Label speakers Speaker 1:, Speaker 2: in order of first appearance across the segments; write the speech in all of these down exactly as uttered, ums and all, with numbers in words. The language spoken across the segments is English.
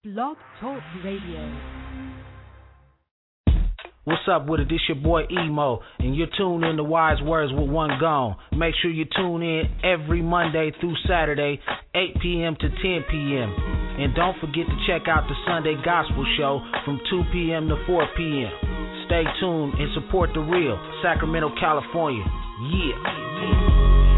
Speaker 1: Blog Talk Radio.
Speaker 2: What's up with it? This your boy Emo, and you're tuned in to Wise Words with One Gone. Make sure you tune in every Monday through Saturday, eight p.m. to ten p.m. And don't forget to check out the Sunday Gospel Show from two p.m. to four p.m. Stay tuned and support the real, Sacramento, California. Yeah.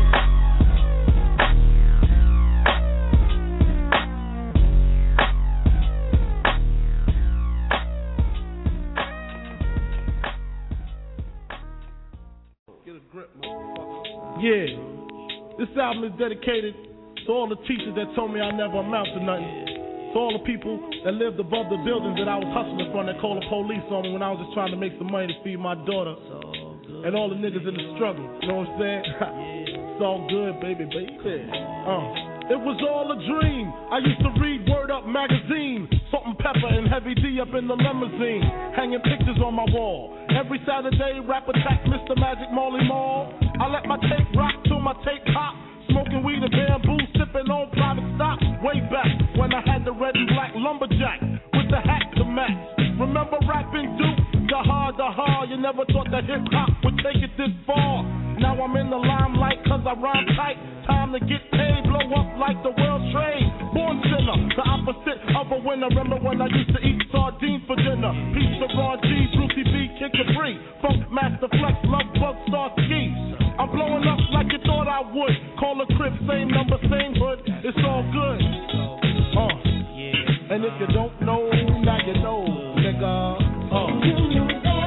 Speaker 3: Yeah, this album is dedicated to all the teachers that told me I never amount to nothing. To all the people that lived above the buildings that I was hustling from that called the police on me when I was just trying to make some money to feed my daughter. And all the niggas in the struggle, you know what I'm saying? It's all good, baby, baby. Uh. It was all a dream. I used to read Word Up magazine, Salt and Pepper and Heavy D up in the limousine, hanging pictures on my wall. Every Saturday, rap attack, Mister Magic Marley Marl. I let my tape rock till my tape pop, smoking weed and bamboo, sipping on private stock. Way back when I had the red and black lumberjack with the hat to match. Remember rapping Duke? The hard, the hard. You never thought that hip hop would take it this far. Now I'm in the limelight cause I rhyme tight. Time to get paid, blow up like the world trade. Born sinner, the opposite of a winner. Remember when I used to eat sardines for dinner? Pizza, Ron G, Brucey B, Kid Capri, Funk Master Flex, Love Bug, Star Ski. I'm blowing up like you thought I would. Call a crib, same number, same hood. It's all good. Uh. And if you don't know, now you know, nigga. Uh.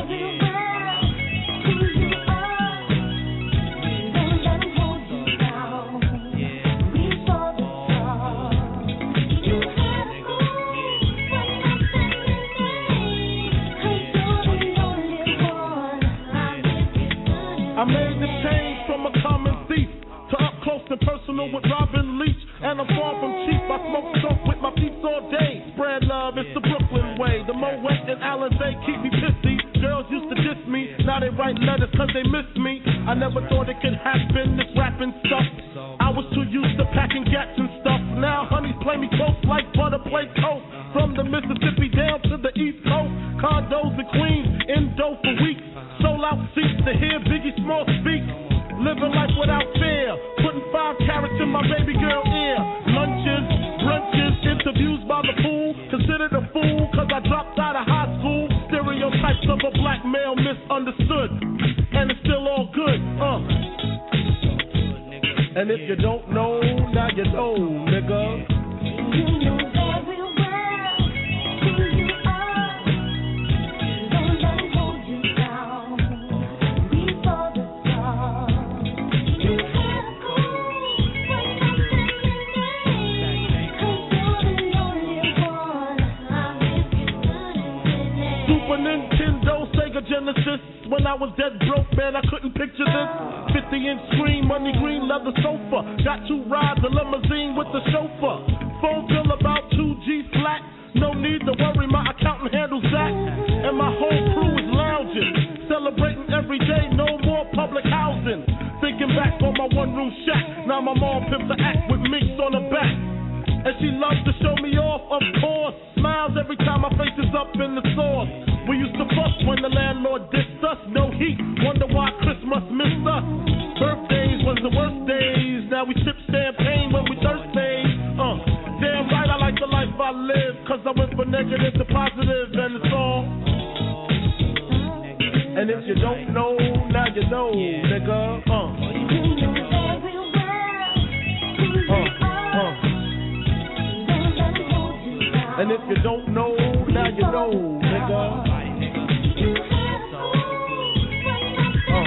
Speaker 3: I made the change from a common thief to up close and personal with Robin Leach. And I'm far from cheap. I smoke dope with my peeps all day. Spread love, it's the Brooklyn way. The Moet and Alizé keep me pissy. Girls used to diss me, now they write letters cause they miss me. I never thought it could happen, this rapping stuff. I was too used to packing gats and stuff. Now honeys play me close like butter play coke. From the Mississippi down to the East Coast, condos in Queens, in dough for weeks. Sold out seats to hear Biggie Small speak. Living life without fear, putting five carats in my baby girl ear. Lunches, brunches, interviews by the fool. Considered a fool cause I dropped out of high school. Stereotypes of a black male misunderstood. And it's still all good, uh. And if you don't know, now you know, nigga. You know very well. Genesis. When I was dead broke, man, I couldn't picture this. fifty inch screen, money green, leather sofa. Got two rides, a limousine with the chauffeur. Phone bill about two G's flat. No need to worry, my accountant handles that. And my whole crew is lounging, celebrating every day, no more public housing. Thinking back on my one room shack. Now my mom pimps the act with minks on her back. And she loves to show me off, of course. Smiles every time my face is up in the sauce. We used to fuss when the landlord dissed us. No heat, wonder why Christmas missed us. Birthdays was the worst days. Now we sip champagne when we thirsty. Uh, damn right I like the life I live. Cause I went from negative to positive and it's all. And if you don't know, now you know, nigga. Uh. Uh, uh. And if you don't know, now you know, nigga. Uh.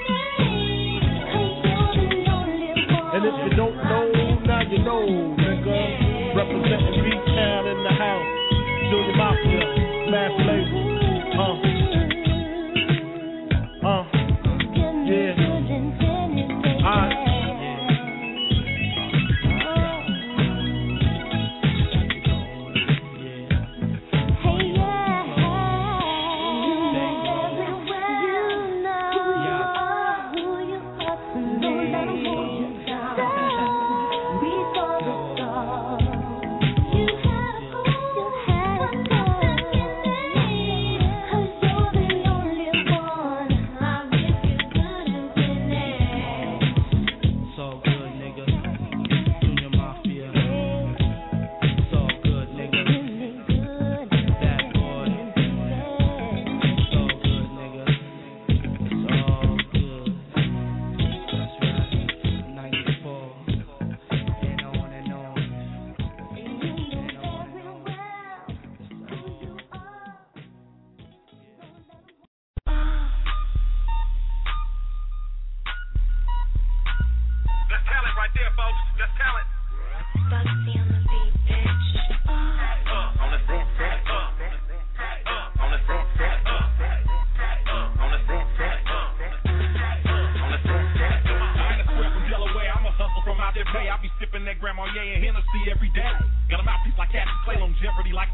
Speaker 3: And if you don't know, now you know, nigga. Representing B-Town in the house. Junior Mafia, Smash Label. Uh. Uh. Yeah. Alright.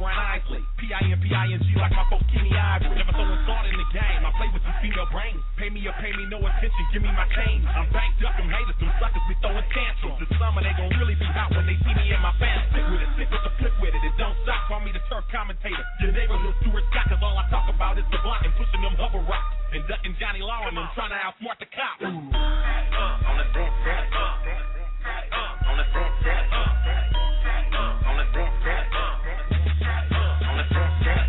Speaker 4: Lauren Isley. P I M P I N G like my folks Kenny Ivory. Never throwing thought in the game. I play with these female brains. Pay me or pay me no attention. Give me my change. I'm banked up. Them haters, them suckers be throwing tantrums. This summer they gon' really be hot when they see me in my fans. Stick with it, stick with the flip with it. It don't stop. Call me the turf commentator. Your neighborhood Stuart Scott, cause all I talk about is the block and pushing them hover rocks. And ducking Johnny Law and them trying to outsmart the cops. Uh, on the set, set, uh, uh, on the set, set, uh, uh, on the set, set, uh, uh, on the set, set,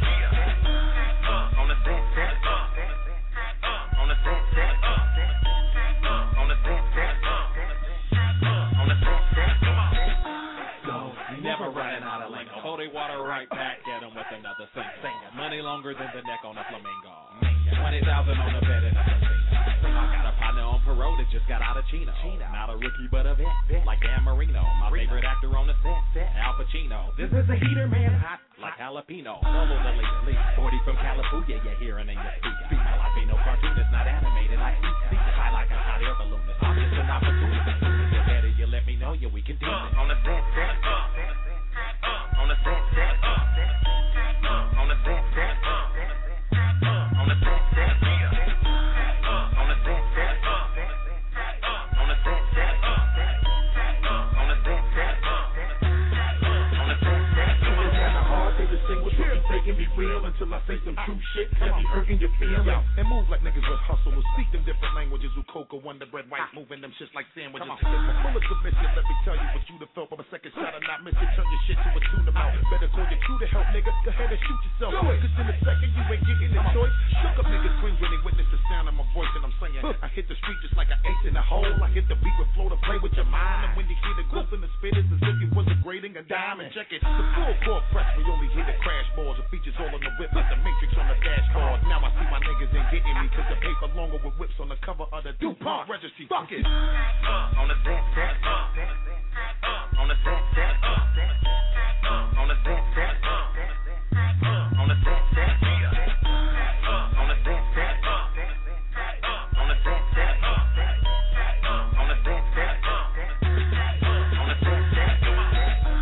Speaker 4: uh, on the set, set, uh, uh, on the set, set, uh, uh, on the set, set, uh, uh, on the set, set, come on. Go, never running out of lingo. Holy water right back at him with another sing. Singer, money longer than the neck on a flamingo. Twenty thousand on the bed in a casino. I got a partner on parole that just got out of Chino. Not a rookie but a vet, vet. Like Dan Marino. My favorite actor on the set, set. Al Pacino. This is a heater, man, hot like jalapeno. Solo the lead, lead. forty from California, you're hearing in your speaker. See, my life ain't no cartoon, it's not animated. I see it high like a hot air balloon. It's all just an opportunity. If you're better, you let me know, yeah, we can do it. On the set, set, uh, uh, on the set, set, uh, uh, on the set, set, uh, uh, on the set, set, yeah. Uh, on the set, set, uh, uh, on the set, set, uh, uh, on the set, set, uh, uh, on the set, set. It's kinda hard to distinguish what you taking me real until I say some true shit that be hurting your feelings. And move like niggas with hustle or speak them different languages. Ucoca, Wonder Bread, White, moving them shits like sandwiches. It's full of submission. Let me tell you what you'd have felt from a second shot and not miss it. Turn your shit to a tuna mouth. Better call your crew to help, nigga. Go ahead and shoot yourself. Cause in a second you ain't getting the choice. Shook up niggas cringe when they witness the sound of my voice and I'm saying I hit the street just like an ace in a hole. I hit the beat with flow to play with your mind. And when you hear the growth in the spit, it's as if you was degrading a diamond. Check it. The full core press, we only hear the crash balls. The features all in the whip like the Matrix on the dashboard. Now I see my niggas ain't getting me cause the paper longer with whips on the cover of the DuPont registry. Fuck it. Uh, on the set, set, uh, uh, on the set, set, uh, uh, on the set, set, uh, uh, on the set, set, yeah. Uh, on the set, set, uh, uh, on the set, set, uh, uh, on the set, set, uh, uh, on the set, set, come on.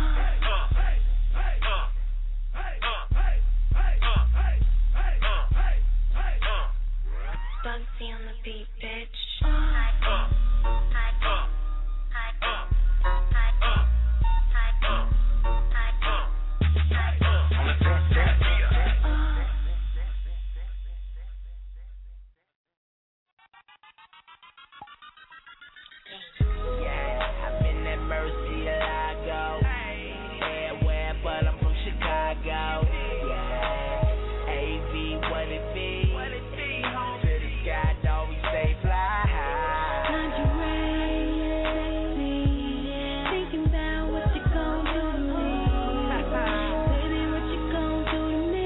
Speaker 5: Bugsy on the beat, bitch.
Speaker 6: Yeah, I've been at Mercy till I go. Everywhere, but I'm from Chicago. Yeah, A V, what it be? To the sky, don't we stay fly high?
Speaker 5: Conjure me, thinking about what you gon' do to me. Baby, what you gon' do to me?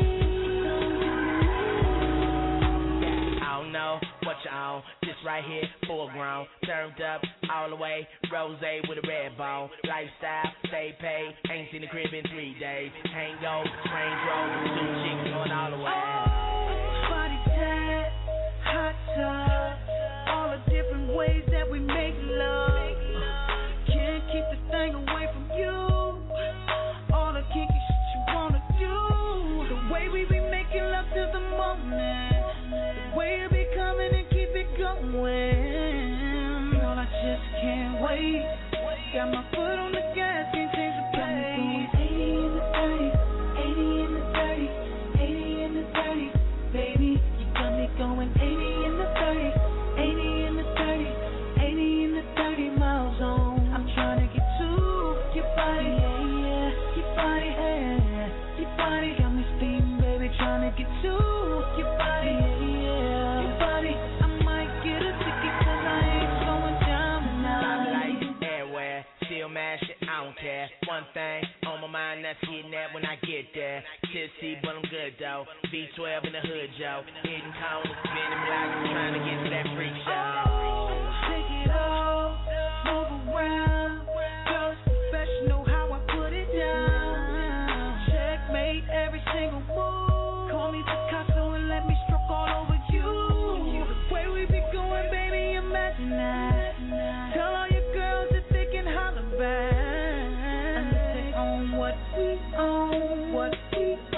Speaker 6: Yeah, I don't know what you on. This right here, full grown, turned up all the way. Rose with a red bone. Lifestyle, stay paid. Ain't seen the crib in three days. Hangover, Range Rover, two chicks going all the way.
Speaker 5: Body tag, hot tub, all the different ways that we make love. Can't keep the thing away from you. All the kinky shit you wanna do. The way we be making love till the morning. The way you be coming and keep it going. Girl, I just can't wait. Got my foot on the gas, can't change the pace. eighty in the thirty, eighty in the thirty, eighty in the thirty. Baby, you got me going eighty in the thirty, eighty in the thirty, eighty in the thirty miles on. I'm trying to get to your body, yeah, yeah, your body, yeah, your body got me steaming, baby, trying to get to your body, yeah, yeah, your body. I might get a ticket 'cause I ain't going down tonight.
Speaker 6: Spotlight everywhere, still mad shit, I don't care. One thing on my mind, that's getting that when I get there. Tipsy, but I'm good though. V twelve in the hood, Joe. Hitting corners, spinning blocks, trying to get to that freak show.
Speaker 5: Take it all, move around. Girl, it's professional how I put it down. Checkmate every single move. Call me Picasso and let me stroke all over you. The way we be going, baby, imagine that. Tell all your girls that they can holler back. And they on what we own, what we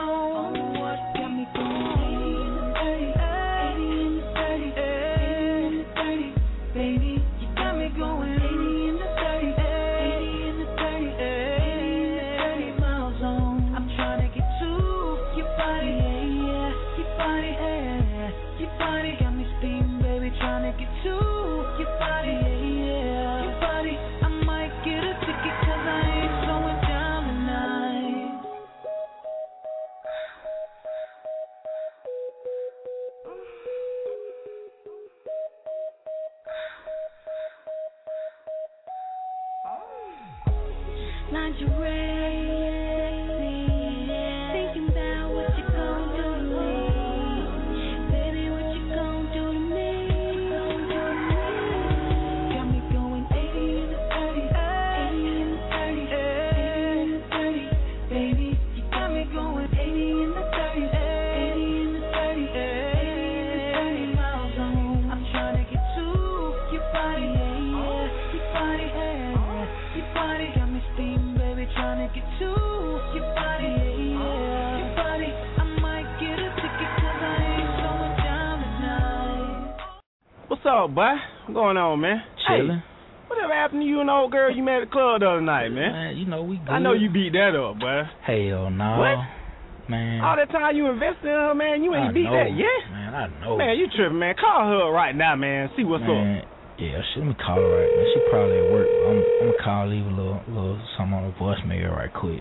Speaker 7: What's up, boy? What's going on, man?
Speaker 2: Chilling.
Speaker 7: Hey, whatever happened to you and the old girl you met at the club the other night, man?
Speaker 2: Man, you know we good.
Speaker 7: I know you beat that up, boy.
Speaker 2: Hell no.
Speaker 7: What?
Speaker 2: Man.
Speaker 7: All that time you invested in her, man, you ain't
Speaker 2: I
Speaker 7: beat
Speaker 2: know,
Speaker 7: that yet?
Speaker 2: Man, I know.
Speaker 7: Man, you tripping, man. Call her right now, man. See what's
Speaker 2: man,
Speaker 7: up.
Speaker 2: Yeah, shit, let me call her right now. She probably at work. I'm, I'm gonna call, leave a little, little something on the voicemail right quick.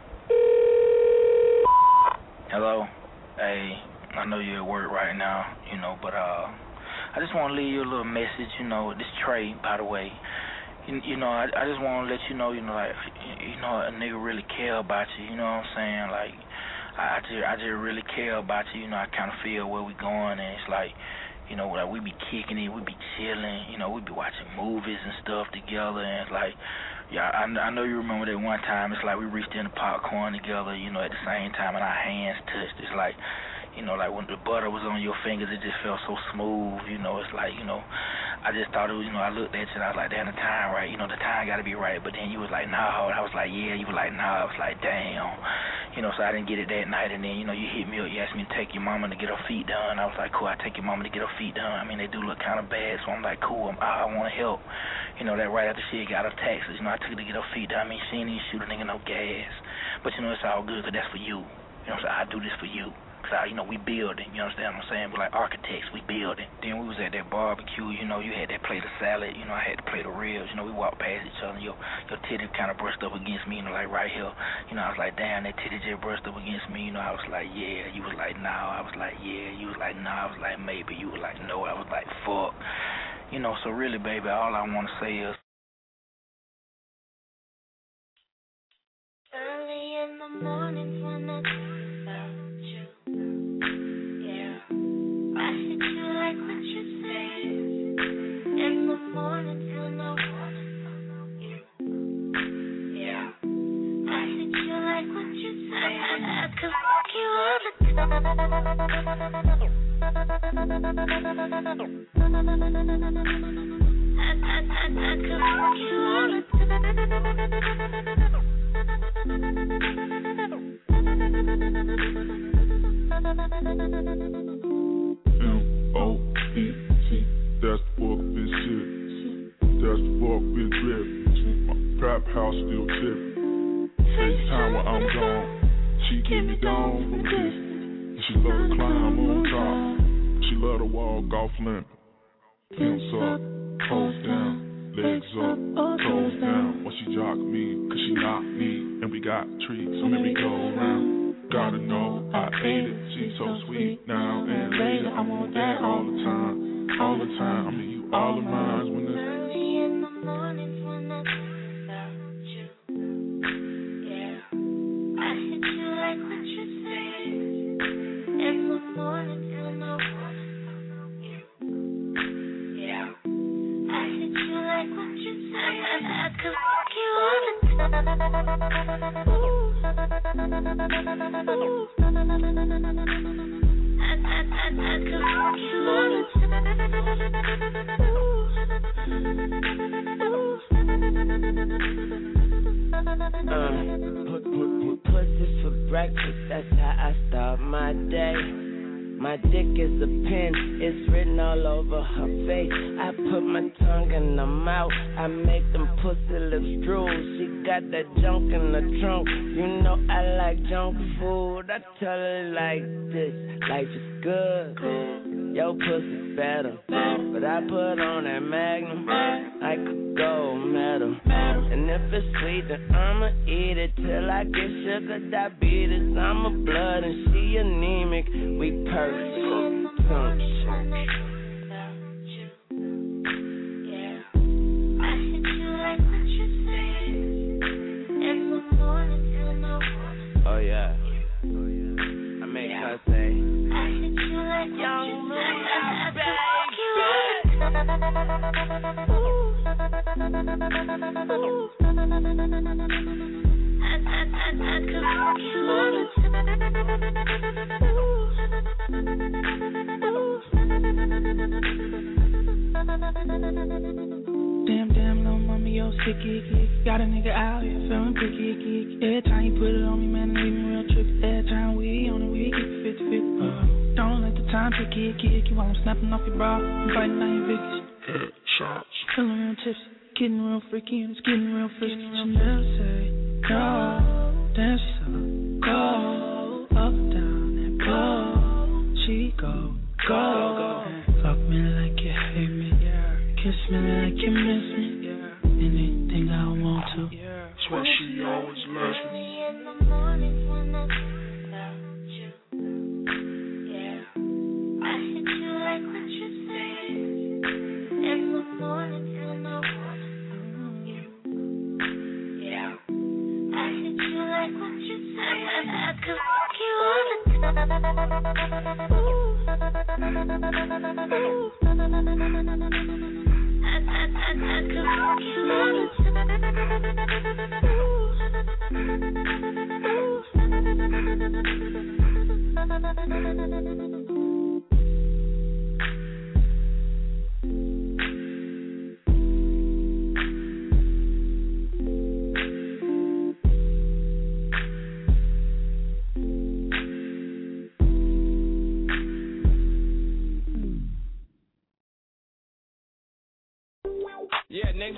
Speaker 2: Hello. Hey, I know you're at work right now, you know, but uh, I just want to leave you a little message, you know. This Trey, by the way. You, you know, I, I just want to let you know, you know, like, you know, a nigga really care about you. You know what I'm saying? Like, I, I just, I just really care about you. You know, I kind of feel where we going, and it's like, you know, like we be kicking it, we be chilling, you know, we be watching movies and stuff together, and it's like, yeah, I, I know you remember that one time, it's like we reached in the popcorn together, you know, at the same time, and our hands touched. It's like, you know, like when the butter was on your fingers, it just felt so smooth, you know, it's like, you know, I just thought it was, you know, I looked at you and I was like, damn, the time right, you know, the time got to be right, but then you was like, nah, and I was like, yeah, you was like, nah, I was like, damn, you know, so I didn't get it that night, and then, you know, you hit me up, you asked me to take your mama to get her feet done. I was like, cool, I take your mama to get her feet done. I mean, they do look kind of bad, so I'm like, cool, I'm, I, I want to help. You know, that right after she got her taxes, you know, I took her to get her feet done. I mean, she ain't even shoot a nigga no gas, but, you know, it's all good, because that's for you. You know what I'm saying? I do this for you. Cause, you know, we building, you understand what I'm saying? We're like architects, we building. Then we was at that barbecue, you know, you had that plate of salad, you know, I had to plate of ribs, you know, we walked past each other, your your titty kind of brushed up against me, you know, like right here. You know, I was like, damn, that titty just brushed up against me, you know, I was like, yeah. You was like, no. I was like, yeah. You was like, no. I was like, maybe. You was like, no. I was like, fuck. You know, so really, baby, all I want to say is,
Speaker 8: early in the mornings when I think about you, yeah, I said you like what you say. In the mornings when I wanna know you, yeah, I said you like what you say. I, I could fuck you all the time. I, I, I, I could fuck you all the time.
Speaker 9: M O E T, that's the fuck bitch shit. That's the fuck bitch rip. My trap house still tipping. FaceTime when I'm gone. She give me down from distance. She love to climb on top. She love to walk off limp. Pimps up, toes down, legs up, toes down. When she jock me, cause she knock me. And we got treats, so maybe go around. Gotta know I ate it. She's so sweet now and later. I want that all the time, all the time. I mean, you all of mine when the
Speaker 8: early in the mornings when I think about you, yeah, I said you like what you say. In the mornings when I wanna know you, yeah, I said you like what you say. I, I could fuck you all the time. Ooh. I, I, I, I could fuck you all the time. Uh, put, put, put pussy for breakfast, that's how I start my day. My dick is a pen, it's written all over her face. I put my tongue in her mouth, I make them pussy lips drool. She got that junk in the trunk, you know I like junk food. I tell her like this, life is good, your pussy's better. But I put on that Magnum, I could go metal. And if it's sweet, then I'ma eat it till I get sugar diabetes. I'm a blood and she anemic, we perfect. Some shit. In the
Speaker 10: Damn, damn, little mama, yo, sicky, icky. Got a nigga out here feeling picky, icky. Every time you put it on me, man, leave me real tricky. Every time we on it, we keep it fifty fifty. Uh, don't let the time picky, icky, icky. While I'm snapping off your bra, I'm biting on your Vickies. Headshots. Feeling real tipsy, getting real freaky, and it's getting real frisky. Chanel say, no, damn, she's so cold. Up, down, and blow. She go, go, go. Fuck me like you hate me. Kiss me like you miss me. Anything I want to. That's why she always loves me. In the mornings when I think about you, yeah, I hit you like what you say. In the mornings when I want you, yeah, I hit you like what you say. I, I could fuck you all the time. I, I, I could fuck you all the
Speaker 11: Yeah, nigga.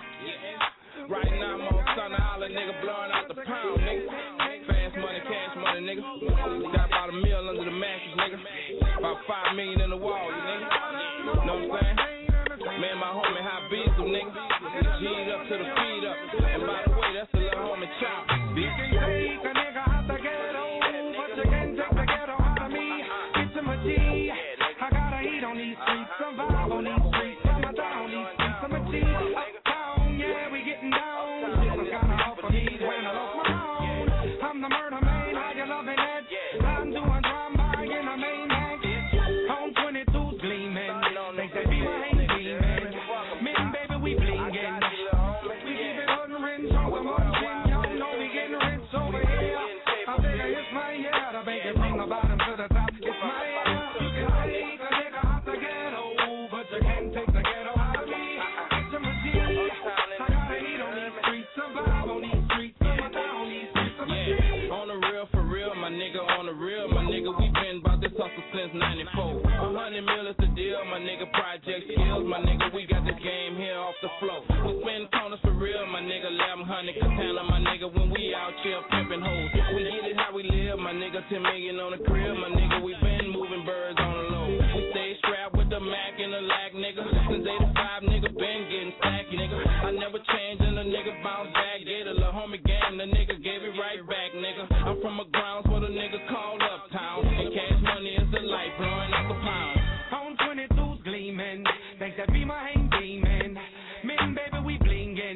Speaker 11: Right now I'm on Thunder Holler, nigga, blowing out the pound, nigga. Fast money, cash money, nigga. Got about a mill under the mattress, nigga. About five million in the wall, you nigga. Know what I'm saying? Man, my homie High Beats them, nigga. G'd up to the feet up. And by the way, that's the little homie Chop. You can take a nigga out the ghetto, but you can't take the ghetto out of me. Get to my G. I gotta eat on these streets, survive on these streets. I'm a down on these streets, I'm a G. Uptown, yeah, we getting down. Shit was kinda hard for me when I lost my own. I'm the murder man, how you loving that? I'm doing drum by in a main bank. On twenty-two's gleaming. They say be my ain't gleaming. Men, baby, we blingin'. We keep it hundred, so I'm on chin. Y'all know we getting rich over here. I figure it's my year to make it from the bottom to the top. It's my year. You can take a nigga out the ghetto, but you can't take the ghetto out of me. It's a machine. I gotta eat on these streets, survive on these streets, I'm down on these streets. I'm yeah. On the real, for real, my nigga, on the real, my nigga, we been about this hustle since ninety-four. A hundred mil is the deal, my nigga, project skills, my nigga, we got this game here off the floor. We spin corners for real, my nigga, eleven hundred katana, my nigga, when we out here pimping hoes. We get it how we live, my nigga, ten million on the crib, my nigga, we been moving birds on the low. We stay strapped with the Mac and the lack, nigga, since eighty-five, nigga, been getting stacky, nigga. I never changed and the nigga bounce back, get a little homie game, the nigga gave it right back, nigga. I'm from a grounds where the nigga called uptown, and cash money is the light blowing out the pound. On twenty-two's gleaming, think that be my hang demon. Men, baby, we blingin'.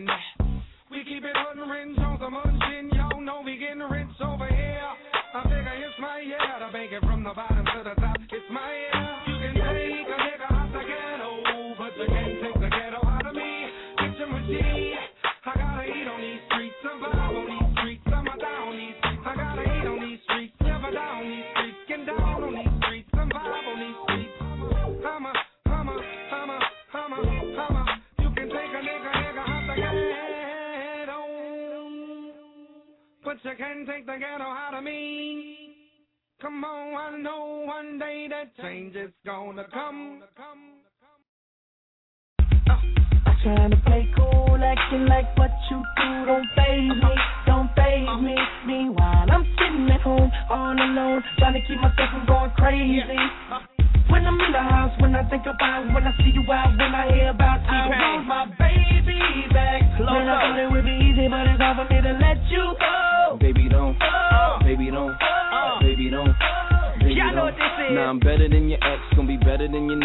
Speaker 11: We keep it hundred, show some munching. Y'all know we getting rich over here. I figure it's my year to make it from the bottom to the top. It's my year. You can take a nigga out the ghetto, but you can't take the ghetto out of me. It's your machine. I gotta eat on these streets, survive on these streets. I'm a down on these streets. I gotta eat on these streets, never down on these streets. Get down on these streets, survive on these streets. I'm a, I'm a, I'm a, I'm a, I'm a. You can take a nigga, nigga out the ghetto, but you can't take the ghetto out of me. Come on, I know one day that change is gonna come.
Speaker 5: Trying to play cool, acting like what you do don't faze me, don't faze me. Meanwhile, I'm sitting at home all alone, trying to keep myself from going crazy. When I'm in the house, when I think about, when I see you out, when I hear about, I want my baby back. Man, I thought it would be easy, but it's hard for me to let you go.
Speaker 12: Baby don't, oh. baby don't, oh. baby don't.
Speaker 5: Y'all know what this is.
Speaker 12: Now I'm better than your ex, gonna be better than your next.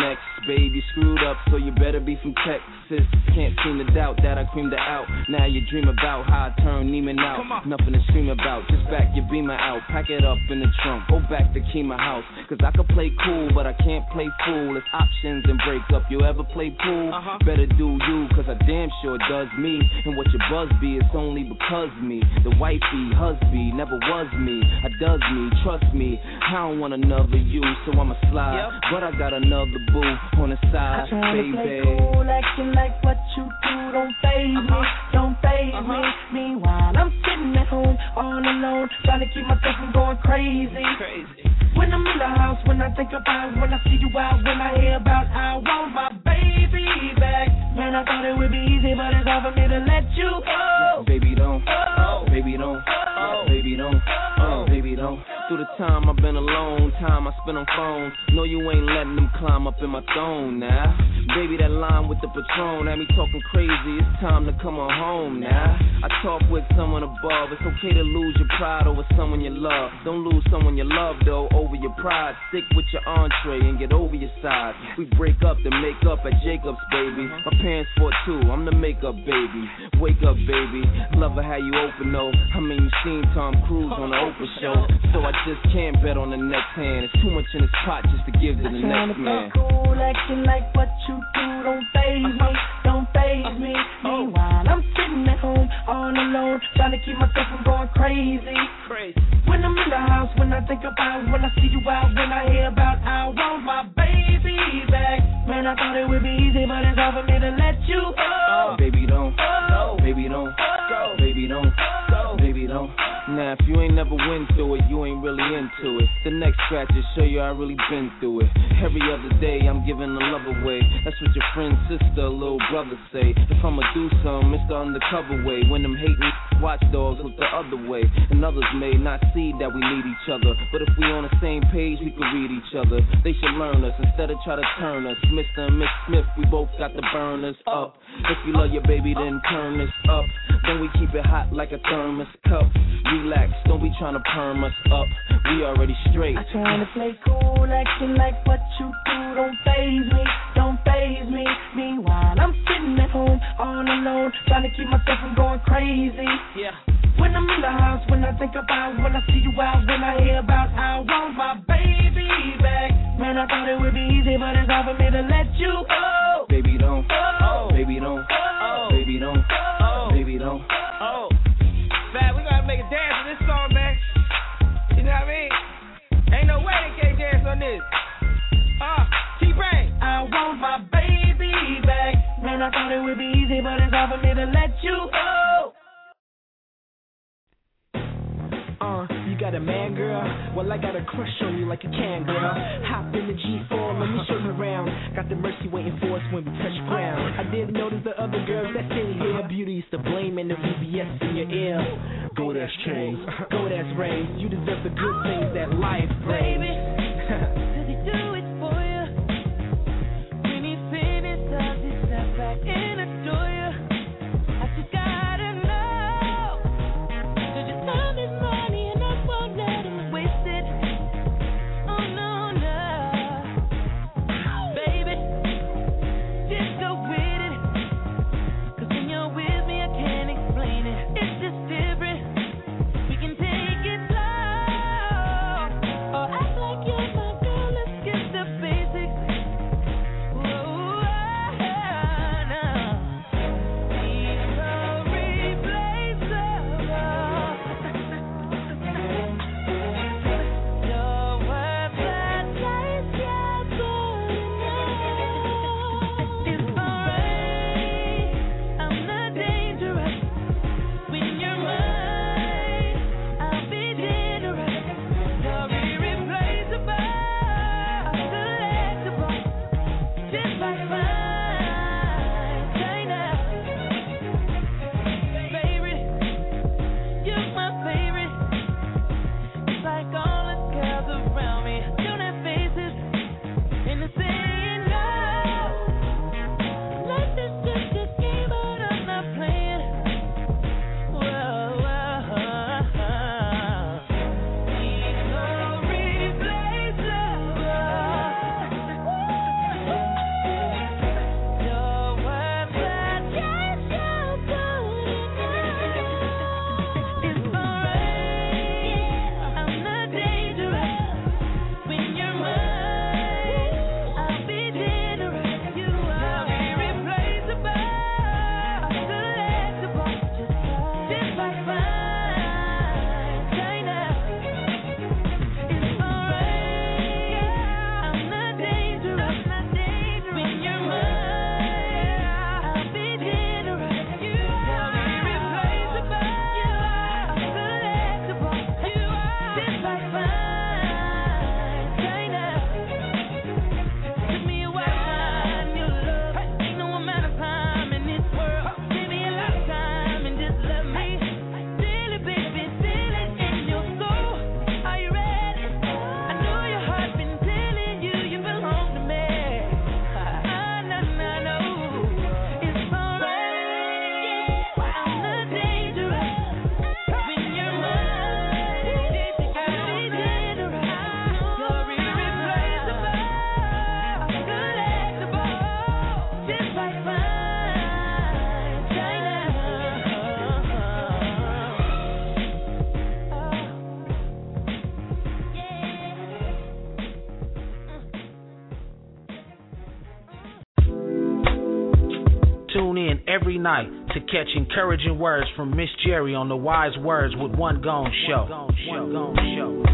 Speaker 12: babe. You screwed up, so you better be from Texas. Can't seem to doubt that I creamed her out. Now you dream about how I turned Neiman out. Nothing to scream about, just back your Beamer out. Pack it up in the trunk, go back to Kima House. Cause I could play cool, but I can't play fool. It's options and break up. You ever play pool? Uh-huh. Better do you, cause I damn sure does me. And what your buzz be, it's only because me. The wifey, husband, never was me. I does me, trust me. I don't want another you, so I'ma slide. Yep. But I got another boo on the side,
Speaker 10: I try
Speaker 12: baby.
Speaker 10: To play cool, acting like what you do don't faze uh-huh. me, don't faze uh-huh. me. Meanwhile, I'm sitting at home all alone, trying to keep myself from going crazy. Crazy. When I'm in the house, when I think about, when I see you out, when I hear about, I want my baby back. Man, I thought it would be easy, but it's hard for me to let you go.
Speaker 12: Baby don't,
Speaker 10: oh.
Speaker 12: baby don't, oh. baby don't, oh. baby don't. Through the time I've been alone, time I spent on phones. No, you ain't letting them climb up in my throne now. Baby, that line with the Patron had me talking crazy. It's time to come on home now. I talk with someone above. It's okay to lose your pride over someone you love. Don't lose someone you love, though, over your pride. Stick with your entree and get over your side. We break up then make up at Jacob's, baby. My parents fought too. I'm the makeup baby. Wake up, baby. Love her how you open, though. I mean, you seen Tom Cruise on the Oprah show. So I just can't bet on the next hand. It's too much in this pot just to give to the next man.
Speaker 10: Cool, acting like what you do don't faze me, don't faze me. Meanwhile, I'm sitting at home all alone, trying to keep myself from going crazy. Crazy. When I'm in the house, when I think about, when I see you out, when I hear about, I want my baby back. Man, I thought it would be easy, but it's hard for me to let you go.
Speaker 12: Oh, baby don't, oh. baby don't, oh. baby don't, oh. baby don't. Now, if you ain't never went through it, you ain't really into it. The next scratch will show you I really been through it. Every other day, I'm giving the love away. That's what your friend, sister, little brother say. If I'ma do something, it's the undercover way. When them hating watchdogs look the other way. And others may not see that we need each other. But if we on the same page, we can read each other. They should learn us instead of try to turn us. Mister and Miss Smith, we both got the burners up. If you love your baby, then turn this up. Then we keep it hot like a thermos cup. Relax, don't be trying to perm us up. We already straight.
Speaker 10: I try to play cool, acting like what you do don't faze me, don't faze me. Meanwhile, I'm sitting at home all alone, trying to keep myself from going crazy. Yeah. When I'm in the house, when I think about, when I see you out, when I hear about, I want my baby back. Man, I thought it would be easy, but it's hard for me to let you go.
Speaker 12: Baby don't,
Speaker 10: oh.
Speaker 12: baby don't, oh. baby don't, oh. baby don't.
Speaker 11: Oh. Man, we gotta make a dance on this song, man. You know what I mean? Ain't no way they can't dance on this. Uh, T-Brain.
Speaker 10: I want my baby back. Man, I thought it would be easy, but it's hard for me to let you go.
Speaker 13: Uh, you got a man, girl? Well, I got a crush on you like a can, girl. Hop in the G four, let me show you around. Got the mercy waiting for us when we touch ground. I didn't notice the other girls that's in here. Beauty's to blame and the V B S in your ear. Go that's chains, go that's rays. You deserve the good things that life brings.
Speaker 5: Baby, does he do it for you? When he finishes, does he step back and adore you? I just gotta know. Does your time is money and I won't let him waste it? Oh no, no. Baby, just go with it. Cause when you're with me, I can't explain it. It's just different. We can take it slow or act like
Speaker 2: every night to catch encouraging words from Miss Jerry on the Wise Words with One Gone Show. One Gone Show.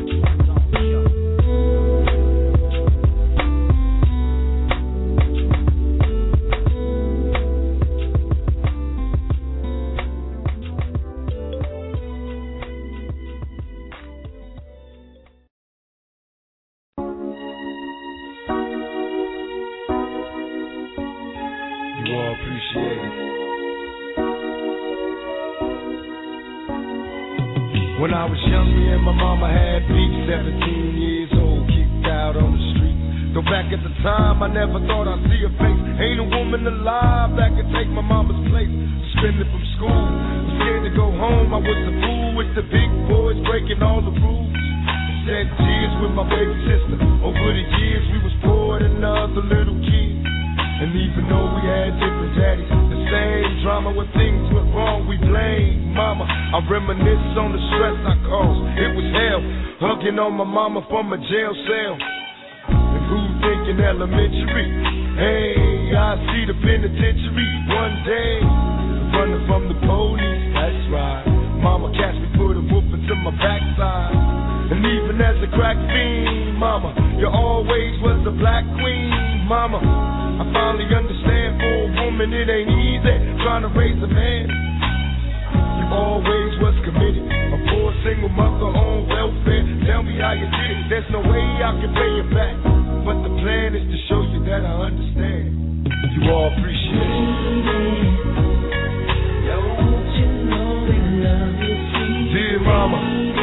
Speaker 14: When I was young, me and my mama had beef, seventeen years old, kicked out on the street. Though back at the time, I never thought I'd see her face. Ain't a woman alive that could take my mama's place. Suspended from school, was scared to go home. I was a fool with the big boys, breaking all the rules. Shed tears with my baby sister. Over the years, we was poor than other little kids. And even though we had different daddies, the same drama when things went wrong, we blame mama. I reminisce on the stress I caused. It was hell, hugging on my mama from a jail cell. And who thinking elementary? Hey, I see the penitentiary one day. Running from the police, that's right. Mama catch me, put a whooping to my backside. And even as a crack fiend, mama, you always was the black queen, mama. I finally understand for a woman it ain't easy trying to raise a man. You always was committed, a poor single mother on welfare. Tell me how you did it, there's no way I can pay you back. But the plan is to show you that I understand. You all appreciate it. Don't you know we love you, sweet dear mama.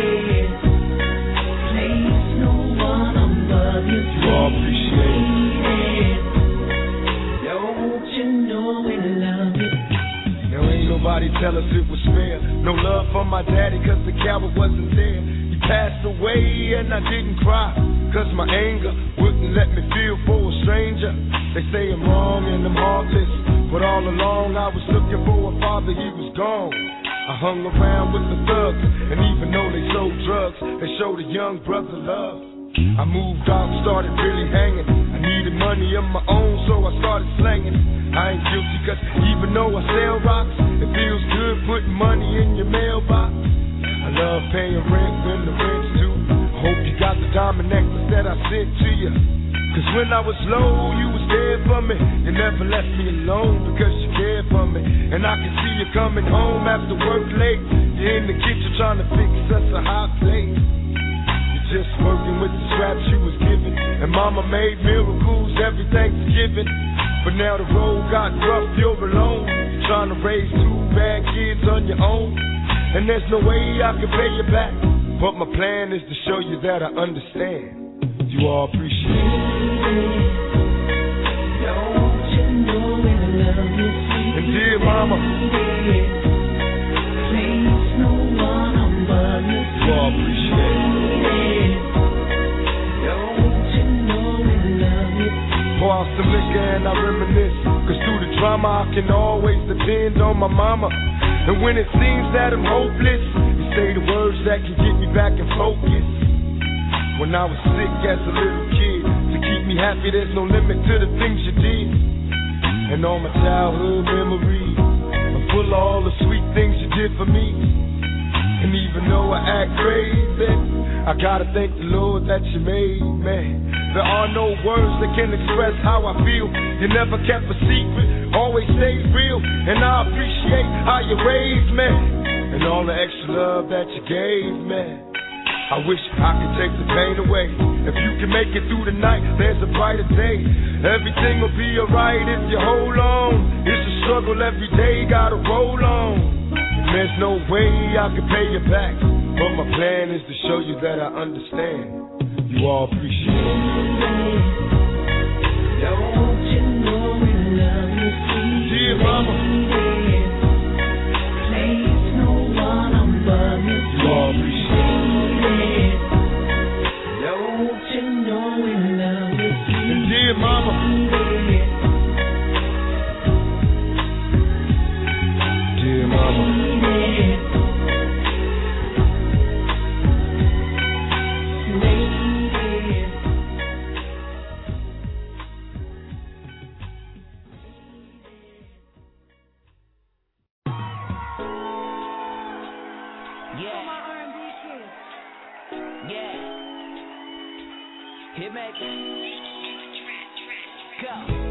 Speaker 14: Place no one above you. You all appreciate it. Nobody tell us it was fair. No love for my daddy cause the coward wasn't there. He passed away and I didn't cry cause my anger wouldn't let me feel for a stranger. They say I'm wrong and I'm heartless, but all along I was looking for a father, he was gone. I hung around with the thugs, and even though they sold drugs, they showed a young brother love. I moved out and started really hanging. I needed money of my own, so I started slanging. I ain't guilty cause even though I sell rocks, it feels good putting money in your mailbox. I love paying rent when the rent's due. I hope you got the diamond necklace that I sent to you. Cause when I was low, you was there for me. You never left me alone because you cared for me. And I can see you coming home after work late. You're in the kitchen trying to fix us a hot plate. Just working with the scraps you was given. And mama made miracles every Thanksgiving. But now the road got rough, you're alone. You're trying to raise two bad kids on your own. And there's no way I can pay you back. But my plan is to show you that I understand. You all appreciate it. Don't you know we love you, sweet. And dear mama, please no one above you. You all appreciate it. Pour out some liquor and I reminisce. Cause through the drama I can always depend on my mama. And when it seems that I'm hopeless, you say the words that can get me back in focus. When I was sick as a little kid, to keep me happy there's no limit to the things you did. And all my childhood memories are full of all the sweet things you did for me. And even though I act crazy, I gotta thank the Lord that you made me. There are no words that can express how I feel. You never kept a secret, always stayed real. And I appreciate how you raised me and all the extra love that you gave me. I wish I could take the pain away. If you can make it through the night, there's a brighter day. Everything will be alright if you hold on. It's a struggle every day, gotta roll on. There's no way I can pay you back, but my plan is to show you that I understand. You all appreciate it. Don't you know we love you, sweet dear mama. Place no one above you. You all appreciate it. Don't you know we love you, sweet dear mama. Dear mama.
Speaker 15: Hit me. Go.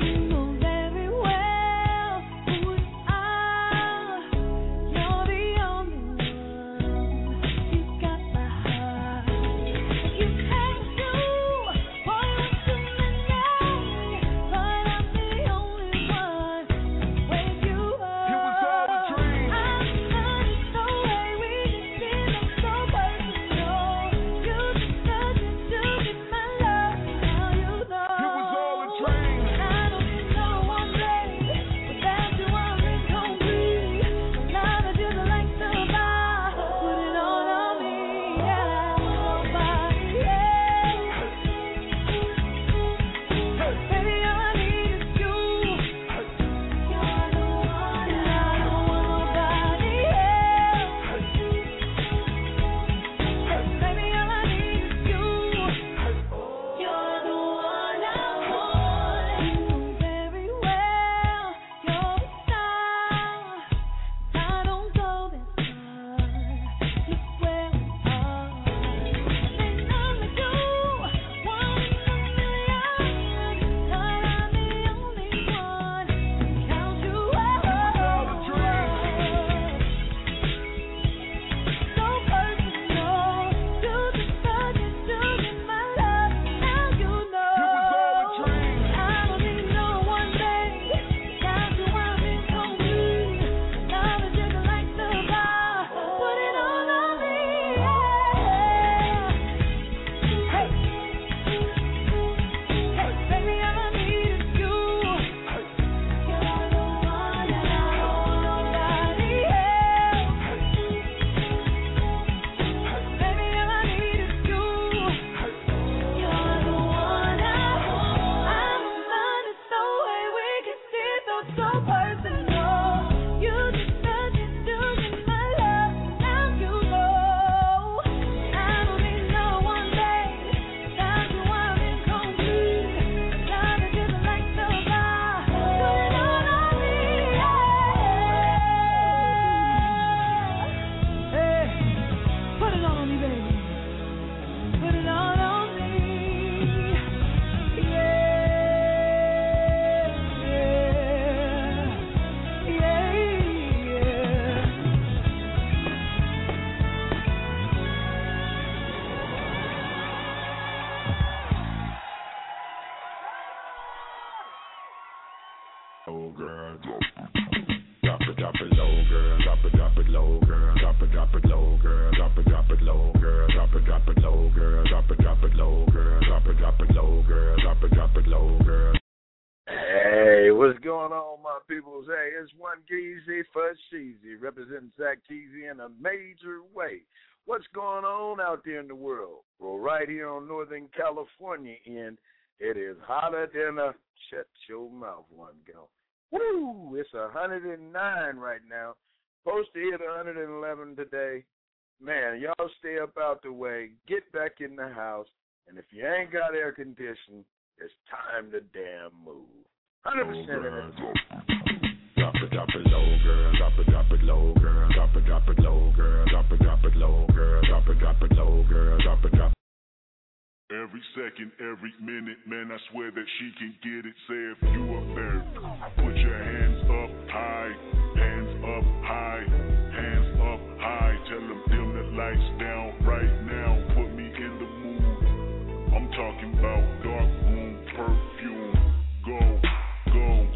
Speaker 16: Representing Zach Keezy in a major way. What's going on out there in the world? Well, right here on Northern California end, it is hotter than a shut your mouth one go. Woo! It's one hundred nine right now. Supposed to hit one hundred eleven today. Man, y'all stay up out the way. Get back in the house. And if you ain't got air conditioning, it's time to damn move. one hundred percent in it. Drop it, drop it low, girl. Drop it, drop it low, girl. Drop it, drop it low, girl. Drop it, drop it low, girl. Drop it, drop it low, girl. Drop it, drop it.
Speaker 9: Every second, every minute, man, I swear that she can get it. Say if you up there, put your hands up high, hands up high, hands up high. Tell them dim the lights down right now. Put me in the mood. I'm talking about dark room perfume. Go, go.